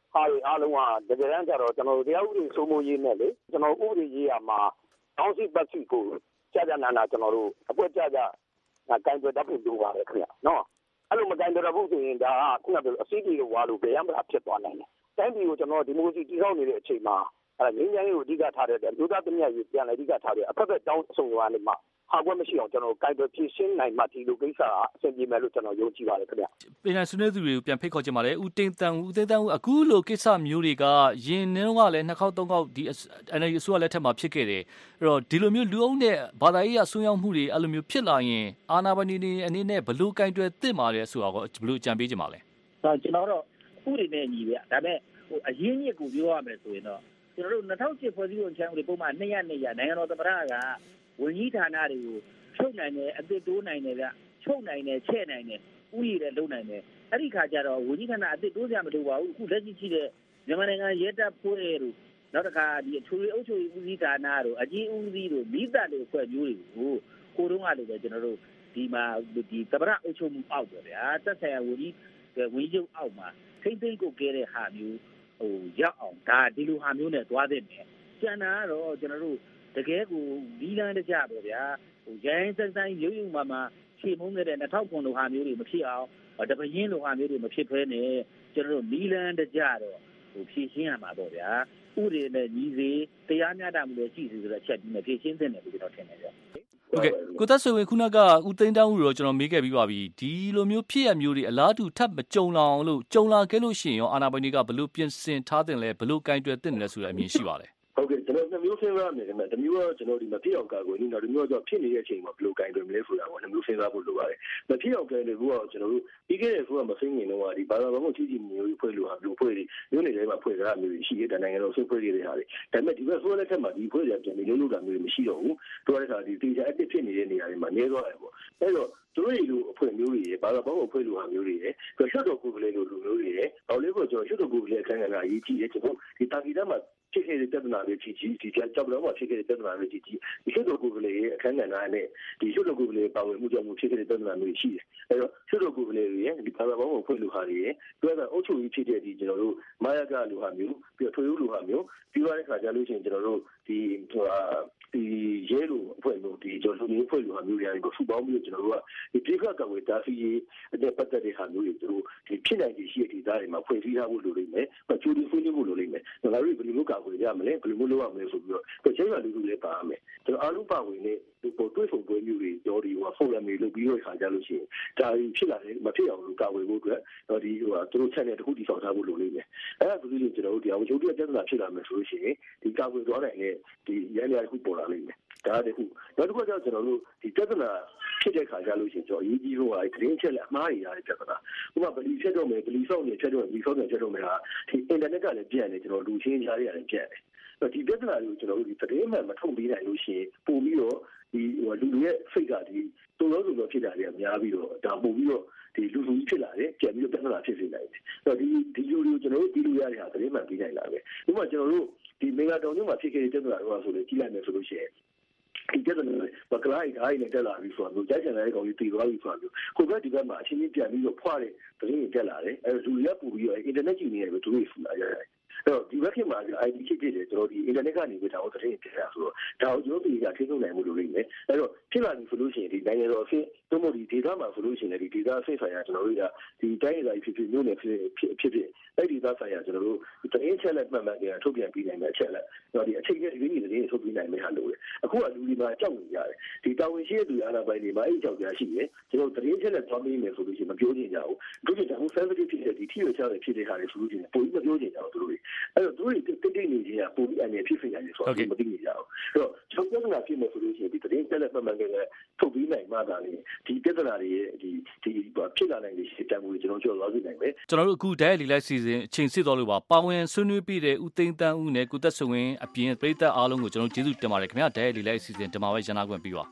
ဟာတွေအားလုံးကတကယ်တမ်းကျတော့ကျွန်တော်တရားဥပဒေစိုးမိုးရေးနဲ့လေကျွန်တော်ဥပဒေရေးရမှာတောင်းစီပတ်စီကိုကြာကြာနာနာကျွန်တော်တို့အပွက်ကြကြကိုင်တွယ်တတ်ဖို့လိုပါတယ်ခင်ဗျာနော်အဲ့လိုမကိုင်တွယ်ဘူးဆိုရင်ဒါကခုနကပြောအစည်းအဝေးဝါလို့ဘယ်ရမလားဖြစ်သွားနိုင်တယ်တိုင်းပြည်ကိုကျွန်တော်ဒီမိုကရေစီတည်ဆောက်နေတဲ့အချိန်မှာအဲ့ငင်းချမ်းရေးကိုအဓိကထားတဲ့လူသားသမ ्या ရေးပြန်လည်းအဓိကထားတဲ့အဖက်ဖက်တောင်းဆိုရနေမှာဟာကွက်မရှိအောင်ကျွန်တော်ကိုင်တွယ်ဖြည့်ရှင်းနိုင်မှဒီလိုကိစ္စကအဆင်ပြေမယ်လို့ကျွန်တော်ယုံကြည်ပါတယ်ခင်ဗျ။ပြည်နယ်ဆွေးနွေးသူတွေကိုပြန်ဖိတ်ခေါ်ချင်ပါတယ်။ဦးသိန်းတန်းဦးသိန်းတန်းဦးအခုလိုကိစ္စမျိုးတွေကယင်နှင်းကလည်းနှစ်ခေါက်သုံးခေါက်ဒီ N L D အစိုးရလက်ထက်မှာဖြစ်ခဲ့တယ်။အဲ့တော့ဒီလိုမျိုးလူအုပ်နဲ့ဘာသာရေးအဆွေးရောက်မှုတွေအဲ့လိုမျိုးဖြစ်လာရင်အာဏာပိုင်တွေအနေနဲ့ဘလို့ကိုင်တွယ်သင့်ပါတယ်ဆိုတော့ဘလို့အကြံပေးချင်ပါလဲ။ဟုတ်ကျွန်တော်တို့ဥပဒေနဲ့ညီပဲ။ဒါပေမဲ့ဟိုအရင်းမြစ်ကိုပြောရမယ်ဆိုရင်တော့ကျွန်တော်တို့၂၀၀၈ဖွဲ့စည်းပုံချမ်းတွေပုံမှန်နှစ်ရက်နှစ်ရက်နိုင်ငံတော်သမ္မတကဝန်ကြီးဌာနတွေကိုချုပ်နိုင်တယ်အသစ်တိုးနိုင်တယ်ဗျချုပ်နိုင်တယ်ချဲ့နိုင်တယ်ဥယျာဉ်လည်းလုံးနိုင်တယ်အဲ့ဒီခါကျတော့ဝန်ကြီးဌာနအသစ်တိုးစရာမလိုပါဘူးအခုလက်ရှိရှိတဲ့မြန်မာနိုင်ငံရဲတပ်ဖွဲ့တို့နောက်တစ်ခါဒီအထွေထွေအုပ်ချုပ်ရေးဦးစီးဌာနတို့အကြီးဦးစီးတို့မိသက်တွေဖွဲ့မျိုးတွေကိုကိုတုံးကလည်းပဲကျွန်တော်တို့ဒီမှာဒီသမ္မတအုပ်ချုပ်မှုအောက်ပဲဗျာသက်ဆိုင်ရာဝန်ကြီးဝန်ကြီးချုပ်အောက်မှာထိမ့်သိမ့်ကိုကဲတဲ့ဟာမျိုးဟိုရောက်အောင်ဒါဒီလိုဟာမျိုးနဲ့သွားသင့်တယ်ကျန်တာကတော့ကျွန်တော်တို့တကယ်ကိုဒီလန်းတကြပါဗျာဟိုရိုင်းစမ်းစမ်းရုပ်ရုပ်မှမှခြေမုန်းတဲ့၂၀၀၉လိုဟာမျိုးတွေမဖြစ်အောင်တပရင်လိုဟာမျိုးတွေမဖြစ်ဘဲနဲ့ကျွန်တော်တို့ဒီလန်းတကြတော့ဟိုဖြည့်ရှင်းရမှာပေါ့ဗျာဥပဒေနဲ့ညီစေတရားမျှတမှုလည်းရှိစေဆိုတဲ့အချက်ဒီနဲ့ဖြည့်ရှင်းသင့်တယ်လို့ကျွန်တော်ထင်တယ်ဗျဟုတ်ကဲ့ကိုသက်ဆွေဝင်ခုနကဦးသိန်းတောင်းဦးတော့ကျွန်တော်မေးခဲ့ပြီးပါပြီဒီလိုမျိုးဖြစ်ရမျိုးတွေအလားတူထပ်မကြုံလာအောင်လို့ကြုံလာခဲ့လို့ရှိရင်ရောအာဏာပိုင်တွေကဘလို့ပြင်ဆင်ထားတင်လဲဘလို့ကင်တွယ်တင်တယ်လဲဆိုတဲ့အမြင်ရှိပါလဲဟုတ်ကဲ့ကျွန်တော်နှစ်မျိုးစဉ်းစားမယ်ခင်ဗျတမျိုးကကျွန်တော်ဒီမဖြစ်အောင်ကာကွယ်နေတော့ဒီမျိုးတော့ဖြစ်နေတဲ့အချိန်မှာဘယ်လိုကင်တွယ်မလဲဆိုတာပေါ့နှစ်မျိုးစဉ်းစားဖို့လိုပါတယ်မဖြစ်အောင်ကင်တွယ်ဖို့ကကျွန်တော်တို့ပြီးခဲ့တဲ့ဆိုတော့မစိမ့်နေတော့ဒီဘာသာပေါင်းကြီးကြီးမျိုးဖွဲ့လို့ဟာမျိုးဖွဲ့တွေမျိုးနေတိုင်းမှာဖွဲ့ကြတာမျိုးရှိတဲ့နိုင်ငံတော်ဆွေးဖွဲ့တွေဟာလေဒါပေမဲ့ဒီဘက်ဆိုတဲ့ထက်မှာဒီဖွဲ့တွေပြန်ပြီးလုံးလုံးတာမျိုးမရှိတော့ဘူးတို့ရတဲ့ခါဒီတေချာအစ်ဖြစ်နေတဲ့နေရာတွေမှာနေသွားတယ်ပေါ့အဲ့တော့သူတို့တွေလိုအဖွဲ့မျိုးတွေဘာသာပေါင်းအဖွဲ့လိုဟာမျိုးတွေရယ်ရွှတ်တော်ကိုယ်ကလေးလိုလူမျိုးတွေရယ်ဟောလေးကိုကျွန်တော်ရွှတ်တော်ကိုယ်ကလေးအခန်းကဏ္ဍအရေးကြီးတယ်ကျွန်တော်ဒီတာဂီတာမှာဖြစ်ခဲ့တဲ့ပြဿနာတွေကြီးကြီးဒီကြောက်တော့မှဖြစ်ခဲ့တဲ့ပြဿနာတွေကြီးကြီးဒီရွှတ်တော်ကိုယ်ကလေးရဲ့အခန်းကဏ္ဍနဲ့ဒီရွှတ်တော်ကိုယ်ကလေးပါဝင်မှုကြောင့်ဖြစ်ခဲ့တဲ့ပြဿနာတွေရှိတယ်အဲ့တော့ရွှတ်တော်ကိုယ်ကလေးရဲ့ဒီဘာသာပေါင်းအဖွဲ့လိုဟာတွေရယ်တွဲတာအုပ်ချုပ်ရေးဖြစ်တဲ့ဒီကျွန်တော်တို့မာယာကလိုဟာမျိုးပြီးတော့ထွေဦးလိုဟာမျိုးပြီးသွားတဲ့ခါကျလို့ရှိရင်ကျွန်တော်တို့ဒီဟိုဒီရဲလိုအဖွဲ့မျိုးဒီကျွန်တော်တို့အဖွဲ့လိုဟာမျိုးတွေကိုစုပေါင်းပြီးကျွန်တော်တို့ကဒီပြည်ကကဝေတာစီရေးတဲ့ပတ်သက်တဲ့ဟာမျိုးတွေသူတို့ဒီဖြစ်နိုင်တဲ့ရှိတဲ့ဒေသတွေမှာဖွဲ့စည်းထားဖို့လိုလိမ့်မယ်။ကျိုးဒီဆွေးနွေးဖို့လိုလိမ့်မယ်။ဒါတို့ဘယ်လိုလုပ်ကာကွယ်ရမလဲဘယ်လိုမျိုးလုပ်ရမလဲဆိုပြီးတော့ချိန်ရလူလူလေးပါမယ်။ကျွန်တော်အားလုံးပါဝင်တဲ့ဒီပေါ်တွေးဆုံပွဲမျိုးတွေကြောဒီဟိုဖုန်းရမေလုပ်ပြီးတော့ခါကြလို့ရှိရင်ဒါဖြစ်လာတယ်မဖြစ်အောင်လို့ကာကွယ်ဖို့အတွက်တော့ဒီဟိုသူတို့ချက်နဲ့တခုတည်ဆောင်ထားဖို့လိုလိမ့်မယ်။အဲ့ဒါဆိုလို့ကျွန်တော်တို့ဒီအောင်ချုပ်တဲ့ပြဿနာဖြစ်လာမယ်ဆိုလို့ရှိရင်ဒီကာကွယ်သွားနိုင်တဲ့ဒီရန်ရတစ်ခုပေါ်လာလိမ့်မယ်။ဒါတခုနောက်တစ်ခုကျတော့ကျွန်တော်တို့ဒီပြဿနာဖြစ်တဲ့ခါကြလို့ရှိရင်ကျွန်တော်အရေးကြီးဆုံးကသတင်းချက်လက်အမှားတွေရတဲ့ပြဿနာဥပမာဗလီချက်တော့မယ်ဗလီဆောက်နေချက်တော့ဗလီဆောက်နေချက်တော့မယ်ဟာဒီအင်တာနက်ကလည်းပြန့်နေကျွန်တော်လူချင်းကြားရတယ်ပြန့်တယ်ဒီပြဿနာတွေကိုကျွန်တော်တို့ဒီသတင်းမှန်မထုတ်ပေးနိုင်လို့ရှိရင်ပို့ပြီးတော့ဒီဟိုလူတွေရဲ့စိတ်ကဒီတုံလုံးစုံတော့ဖြစ်တာတွေအများပြီးတော့ဒါပို့ပြီးတော့ဒီလူလူကြီးဖြစ်လာတယ်ပြန်ပြီးတော့ပြဿနာဖြစ်စေနိုင်တယ်အဲ့တော့ဒီဒီလူတွေကိုကျွန်တော်တို့ဒီလူရတဲ့ဟာသတင်းမှန်ပေးနိုင်လာပဲဥပမာကျွန်တော်တို့ဒီမေဂါတောင်မြို့မှာဖြစ်ခဲ့တဲ့ပြဿနာတွေဆိုလို့ကြီးလိုက်မယ်ဆိုလို့ရှိရင်ဒီကျတဲ့ဘကလိုက်အိုင်းနဲ့တက်လာပြီးဆိုတော့ကြားချင်တဲ့ကောင်ကြီးတည်သွားပြီဆိုတော့ကိုဘက်ဒီဘက်မှာအချင်းချင်းပြန်ပြီးတော့ဖွာတဲ့သတင်းတွေတက်လာတယ်အဲလူတွေကပူပြီးတော့အင်တာနက်ကြီးနေတယ်ပဲသူတို့ဖူလာရတယ်အဲ့တော့ဒီဘက်ခင်မှာ I T ဖြစ်ဖြစ်တယ်ကျွန်တော်ဒီအင်တာနက်ကနေပြီးတော့သတင်းပြတာဆိုတော့ဒါကိုကျွန်တော်ပြည်ကထိထုတ်နိုင်မှုလိုလိမ့်မယ်အဲ့တော့ဖြစ်လာပြီဆိုလို့ရှိရင်ဒီနိုင်ငံတော်အဖြစ်တို့မို့ဒီဒေသမှာဆိုလို့ရှိရင်ဒီဒေသအဖြစ်ဆိုင်ရာကျွန်တော်တို့ကဒီတိုင်းဒေသကြီးဖြစ်ဖြစ်မြို့နယ်ဖြစ်ဖြစ်ဖြစ်ဖြစ်အဲ့ဒီဒေသဆိုင်ရာကျွန်တော်တို့သတင်းချက်လက်မှန်မှန်ကြီးထုတ်ပြန်ပေးနိုင်မယ့်အချက်လက်တော့ဒီအချိန်ကြီးဒီနေ့သတင်းထုတ်ပေးနိုင်မယ့်ဟာလိုတယ်အခုကလူဒီမှာကြောက်နေရတယ်ဒီတာဝန်ရှိတဲ့သူအာဏာပိုင်တွေမှာအဲ့ကြောက်ကြရှိတယ်ကျွန်တော်သတင်းချက်လက်သွားပေးမယ်ဆိုလို့ရှိရင်မပြောချင်ကြဘူးတို့ကဟို sensitive ဖြစ်တဲ့ဒီထိရချတဲ့ဖြစ်တဲ့ဟာတွေဆိုလို့ရှိရင်ပိုပြီးမပြောချင်ကြဘူးသူတို့အဲ့တော့သူတို့တိတ်တိတ်နေကြပုံပြီးအနေဖြစ်ဖြစ်ရတယ်ဆိုတော့မသိနေကြဘူးအဲ့တော့ကျွန်တော်ပြဿနာဖြစ်မယ်ဆိုလို့ရှိရင်ဒီသတင်းတက်လက်မှန်မှန်ကလည်းထုတ်ပြီးနိုင်မှသာလေဒီပြဿနာတွေရဲ့ဒီဒီဖြစ်လာနိုင်တဲ့ရှင်းပြမှုတွေကျွန်တော်ကြော်သွားစေနိုင်မယ်ကျွန်တော်တို့အခုဒိုင်လီလိုက်စီစဉ်အချိန်စစ်တော်လို့ပါပါဝင်ဆွေးနွေးပြတဲ့ဦးသိန်းတန်းဦးနဲ့ကိုသက်ဆွေဝင်းအပြင်ပြည်သက်အားလုံးကိုကျွန်တော်ကျေးဇူးတင်ပါတယ်ခင်ဗျာဒိုင်လီလိုက်စီစဉ်တင်ပါပဲရန်နာခွင့်ပြီးပါ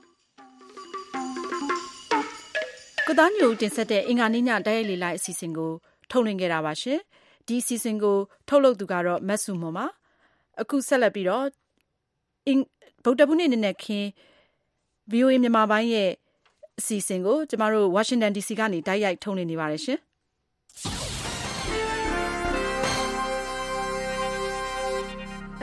ကိုသားညိုတင်ဆက်တဲ့အင်္ဂါနေ့ညဒိုင်လီလိုက်အစီအစဉ်ကိုထုတ်လွှင့်ခဲ့တာပါရှင်ဒီအစီအစဉ်ကိုထုတ်လုပ်သူကတော့မတ်စုမွန်ပါအခုဆက်လက်ပြီးတော့ဗုဒ္ဓဘုနေ့နေ့နဲ့ခင်း ဗွီအိုအေ မြန်မာပိုင်းရဲ့အစီအစဉ်ကိုကျမတို့ဝါရှင်တန် ဒီစီ ကနေတိုက်ရိုက်ထုတ်လွှင့်နေပါတယ်ရှင်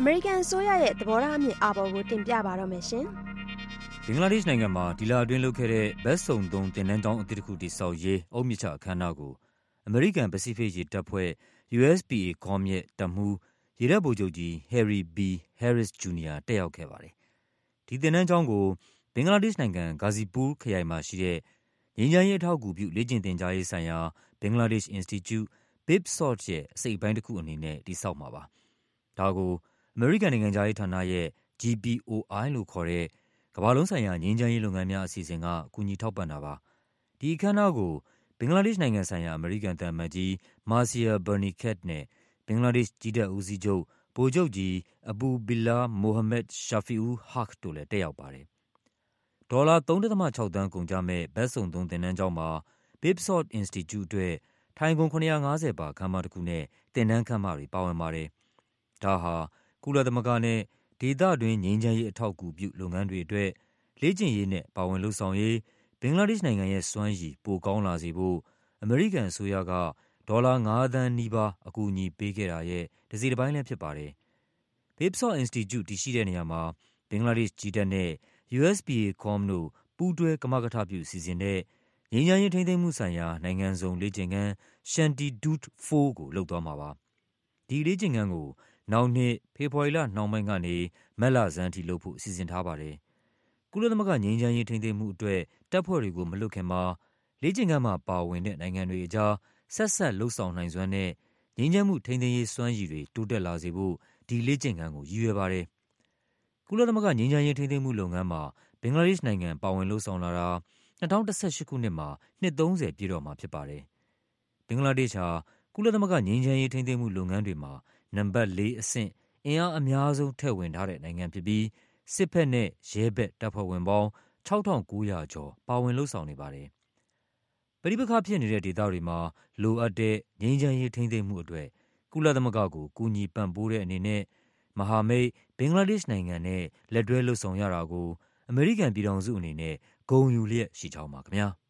American အစိုးရရဲ့သဘောထားအမြင်အာဘော်ကိုတင်ပြပါတော့မယ်ရှင်ဘင်္ဂလားဒေ့ရှ်နိုင်ငံမှာဒီလအတွင်းလုပ်ခဲ့တဲ့ဘက်စုံသုံးတင်နန်းကျောင်းအသစ်တစ်ခုတည်ဆောက်ရေးအုပ်မြစ်ချအခမ်းအနားကိုအမေရိကန်ပစိဖိတ်ရေတပ်ဖွဲ့ U S P A ကောမြက်တပ်မှူးရေတပ်ဗိုလ်ချုပ်ကြီး Harry B. Harris ဂျူနီယာတက်ရောက်ခဲ့ပါတယ်။ဒီတင်နန်းကျောင်းကိုဘင်္ဂလားဒေ့ရှ်နိုင်ငံဂါဇီပူးခရိုင်မှာရှိတဲ့ငြိမ်းချမ်းရေးအထောက်အကူပြုလေ့ကျင့်သင်ကြားရေးဆိုင်ရာဘင်္ဂလားဒေ့ရှ် Institute B I P S O T ရဲ့အစိတ်အပိုင်းတစ်ခုအနေနဲ့တည်ဆောက်မှာပါ။ဒါကိုအမေရိကန်နိုင်ငံသားရေးဌာနရဲ့ G P O I လို့ခေါ်တဲ့ကမ္ဘာလုံးဆိုင်ရာငြိမ်းချမ်းရေးလုပ်ငန်းများအစီအစဉ်ကအကူအညီထောက်ပံ့တာပါ။ဒီအခမ်းအနားကိုဘင်္ဂလားဒေ့ရှ်နိုင်ငံဆိုင်ရာအမေရိကန်သံအမတ်ကြီး Marcia Bernicat နဲ့ဘင်္ဂလားဒေ့ရှ်ကြီးတပ်ဦးစီးချုပ်ဗိုလ်ချုပ်ကြီး Abu Bilal Mohammed Shafiul Haq တို့လည်းတက်ရောက်ပါတယ်။ဒေါ်လာ သုံးဒသမခြောက် သန်းကုန်ကျမဲ့ဘက်စုံသုံးသင်တန်းကျောင်းမှာ B I P S O T Institute အတွက်ထိုင်ခုံခုနှစ်ရာငါးဆယ်ပါခန်းမတစ်ခုနဲ့သင်တန်းခန်းမတွေပါဝင်ပါတယ်။ဒါဟာကုလသမဂ္ဂနဲ့ဒေသတွင်းငြိမ်းချမ်းရေးအထောက်အကူပြုလုပ်ငန်းတွေအတွက်လေ့ကျင့်ရေးနဲ့ပါဝင်လှုပ်ဆောင်ရေးဘင်္ဂလားဒေ့ရှ်နိုင်ငံရဲ့စွမ်းရည်ပိုကောင်းလာစေဖို့အမေရိကန်အစိုးရကဒေါ်လာငါးသန်းနီးပါးအကူအညီပေးခဲ့တာရဲ့တစ်စိတ်တစ်ပိုင်းလည်းဖြစ်ပါတယ်။ B I P S O T Institute တည်ရှိတဲ့နေရာမှာဘင်္ဂလားဒေ့ရှ်ကြီးတပ်နဲ့ U S P A ကောမ်တို့ပူးတွဲကမကထပြုစီစဉ်တဲ့ငြိမ်းချမ်းရေးထိန်းသိမ်းမှုဆိုင်ရာနိုင်ငံစုံလေ့ကျင့်ခန်း Shanti Dut ဖိုးကိုလုပ်သွားမှာပါ။ဒီလေ့ကျင့်ခန်းကိုနောက်နှစ်ဖေဖော်ဝါရီလနှောင်းပိုင်းကနေမတ်လဆန်းထိလုပ်ဖို့စီစဉ်ထားပါတယ်။ကုလသမဂ္ဂငြိမ်းချမ်းရေးထိန်းသိမ်းမှုအတွက်တပ်ဖွဲ့တွေကိုမလွတ်ခင်မှာလေ့ကျင့်ခန်းမှာပါဝင်တဲ့နိုင်ငံတွေအကြားဆက်ဆက်လှုပ်ဆောင်နိုင်စွမ်းနဲ့ငြိမ်းချမ်းမှုထိန်းသိမ်းရေးစွမ်းရည်တွေတိုးတက်လာစေဖို့ဒီလေ့ကျင့်ခန်းကိုရည်ရွယ်ပါတယ်။ကုလသမဂ္ဂငြိမ်းချမ်းရေးထိန်းသိမ်းမှုလုပ်ငန်းမှာဘင်္ဂလားဒေ့ရှ်နိုင်ငံပါဝင်လှုပ်ဆောင်လာတာ၂၀၁၈ခုနှစ်မှာနှစ်သုံးဆယ်ပြည့်တော့မှာဖြစ်ပါတယ်။ဘင်္ဂလားဒေ့ရှ်ဟာကုလသမဂ္ဂငြိမ်းချမ်းရေးထိန်းသိမ်းမှုလုပ်ငန်းတွေမှာနံပါတ်လေးအဆင့်အင်အားအများဆုံးထည့်ဝင်ထားတဲ့နိုင်ငံဖြစ်ပြီးစစ်ဘက်နဲ့ရဲဘက်တပ်ဖွဲ့ဝင်ပေါင်းခြောက်ထောင်ကိုးရာကျော်ပါဝင်လှုပ်ဆောင်နေပါတယ်။ပဋိပက္ခဖြစ်နေတဲ့ဒေသတွေမှာလိုအပ်တဲ့ငြိမ်းချမ်းရေးထိန်းသိမ်းမှုအတွက်ကုလသမဂ္ဂကိုကူညီပံ့ပိုးတဲ့အနေနဲ့မဟာမိတ်ဘင်္ဂလားဒေ့ရှ်နိုင်ငံနဲ့လက်တွဲလှုပ်ဆောင်ရတာကိုအမေရိကန်ပြည်ထောင်စုအနေနဲ့ဂုဏ်ယူလျက်ရှိကြောင်းပါခင်ဗျာ။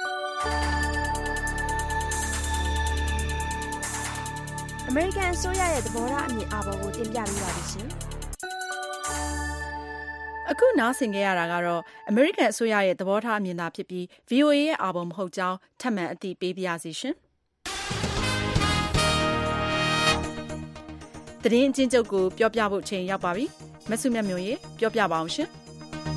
American အစိုးရရဲ့သဘောထားအမြင်အာဘော်ကိုတင်ပြပေးပါလိမ့်ရှင်။အခုနားဆင်ကြရတာကတော့ American အစိုးရရဲ့သဘောထားအမြင်သာဖြစ်ပြီး V O A ရဲ့အာဘော်မဟုတ်ကြောင်းထပ်မံအသိပေးပါရစေရှင်။သတင်းအချင်းချုပ်ကိုပြောပြဖို့ချိန်ရောက်ပါပြီ။မဆုမြတ်မျိုးရေပြောပြပါအောင်ရှင်။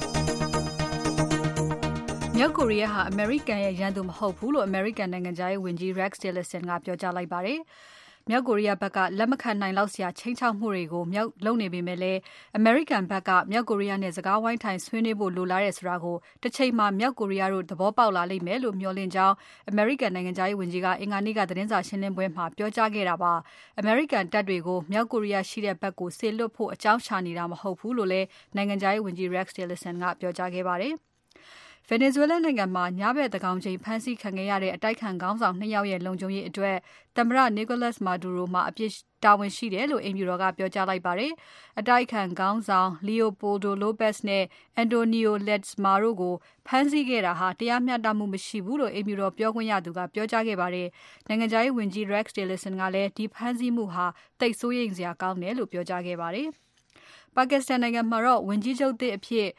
မြောက်ကိုရီးယားဟာ American ရဲ့ရန်သူမဟုတ်ဘူးလို့ American နိုင်ငံသားရေးဝန်ကြီး Rex Tillerson ကပြောကြားလိုက်ပါတယ်။မြောက်ကိုရီးယားဘက်ကလက်မခံနိုင်လောက်စရာချိန်ချောက်မှုတွေကိုမြောက်လုံနေပေမဲ့လည်း American ဘက်ကမြောက်ကိုရီးယားနဲ့စကားဝိုင်းထိုင်ဆွေးနွေးဖို့လိုလားတဲ့ဆိုတာကိုတစ်ချိန်မှာမြောက်ကိုရီးယားတို့သဘောပေါက်လာလိမ့်မယ်လို့မျှော်လင့်ကြောင်း American နိုင်ငံသားရေးဝန်ကြီးကအင်္ဂါနေ့ကသတင်းစာရှင်းလင်းပွဲမှာပြောကြားခဲ့တာပါ။ American တပ်တွေကိုမြောက်ကိုရီးယားရှိတဲ့ဘက်ကိုဆေလွတ်ဖို့အကြောင်းရှာနေတာမဟုတ်ဘူးလို့လည်းနိုင်ငံသားရေးဝန်ကြီး Rex Tillerson ကပြောကြားခဲ့ပါတယ်။ Venezuela နိုင်ငံမှာညဘက်သကောင်ချိန်ဖမ်းဆီးခံခဲ့ရတဲ့အတိုက်ခံခေါင်းဆောင်နှစ်ယောက်ရဲ့လုံခြုံရေးအတွက်သမ္မတ Nicolas Maduro မှာအပြစ်တာဝန်ရှိတယ်လို့အိမ်ဖြူတော်ကပြောကြားလိုက်ပါတယ်။အတိုက်ခံခေါင်းဆောင် Leopoldo Lopez နဲ့ Antonio Ledesma တို့ကိုဖမ်းဆီးခဲ့တာဟာတရားမျှတမှုမရှိဘူးလို့အိမ်ဖြူတော်ပြောခွင့်ရသူကပြောကြားခဲ့ပါတယ်။နိုင်ငံခြားရေးဝန်ကြီး Rex Tillerson ကလည်းဒီဖမ်းဆီးမှုဟာသိပ်စိုးရိမ်စရာကောင်းတယ်လို့ပြောကြားခဲ့ပါတယ်။ Pakistan နိုင်ငံမှာတော့ဝန်ကြီးချုပ်သစ်အဖြစ်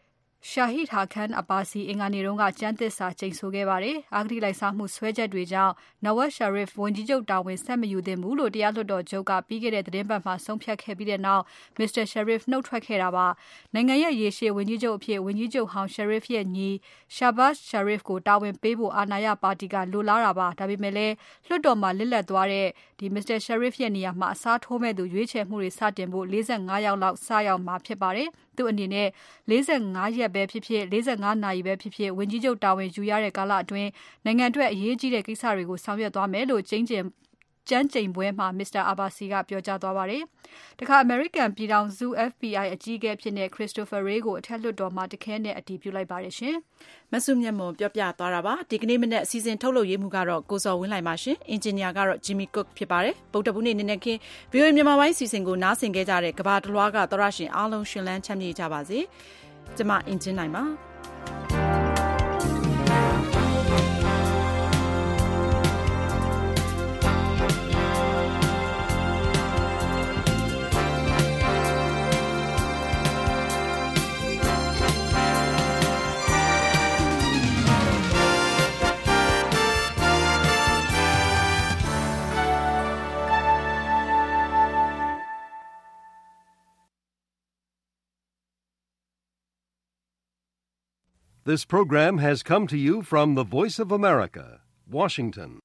Shahid Haqqan Abbasi အင်္ဂါနေ့တုန်းကကျမ်းသစ္စာကျိန်ဆိုခဲ့ပါတယ်။အဂတိလိုက်စားမှုဆွဲချက်တွေကြောင့် Nawaz Sharif ဝန်ကြီးချုပ်တာဝန်ဆက်မယူသင့်ဘူးလို့တရားလွှတ်တော်ချုပ်ကပြီးခဲ့တဲ့သတင်းပတ်မှာဆုံးဖြတ်ခဲ့ပြီးတဲ့နောက် Mr. Sharif နှုတ်ထွက်ခဲ့တာပါ။နိုင်ငံရဲ့ရေရှည်ဝန်ကြီးချုပ်အဖြစ်ဝန်ကြီးချုပ်ဟောင်း Sharif ရဲ့ညီ Shahbaz Sharif ကိုတာဝန်ပေးဖို့အာဏာရပါတီကလိုလားတာပါ။ဒါပေမဲ့လည်းလွှတ်တော်မှာလစ်လပ်သွားတဲ့ဒီ Mr. Sharif ရဲ့နေရာမှာအစားထိုးမဲ့သူရွေးချယ်မှုတွေစတင်ဖို့၄၅ယောက်လောက်စရောက်မှာဖြစ်ပါတယ်။သူ့အနေနဲ့၄၅ရက်ပဲဖြစ်ဖြစ်၄၅နာရီပဲဖြစ်ဖြစ်ဝန်ကြီးချုပ်တာဝန်ယူရတဲ့ကာလအတွင်းနိုင်ငံအတွက်အရေးကြီးတဲ့ကိစ္စတွေကိုဆောင်ရွက်သွားမယ်လို့ကျင်းကျင်ကျမ်းကျိန်ပွဲမှာ Mr. Abbasi ကပြောကြားသွားပါတယ်။တခါ American ပြည်ထောင်စု F B I အကြီးအကဲဖြစ်တဲ့ Christopher Wray ကိုအထက်လွှတ်တော်မှာတခဲနဲ့အတည်ပြုလိုက်ပါတယ်ရှင်။မဆုမြတ်မွန်ပြောပြသွားတာပါ။ဒီကနေ့မနေ့အစီအစဉ်ထုတ်လုပ်ရေးမှုကတော့ကိုစော်ဝင်းလှိုင်ပါရှင်။အင်ဂျင်နီယာကတော့ Jimmy Cook ဖြစ်ပါတယ်။ဗုဒ္ဓဘူးနေ့နေ့နဲ့ခင်း V O A မြန်မာပိုင်းစီစဉ်ကိုနားဆင်ခဲ့ကြတဲ့ကဘာတလွှားကသောရရှင်အားလုံးရှင်လန်းချမ်းမြေ့ကြပါစေ။ကျွန်မအင်ဂျင်နိုင်ပါ။ This program has come to you from the Voice of America, Washington.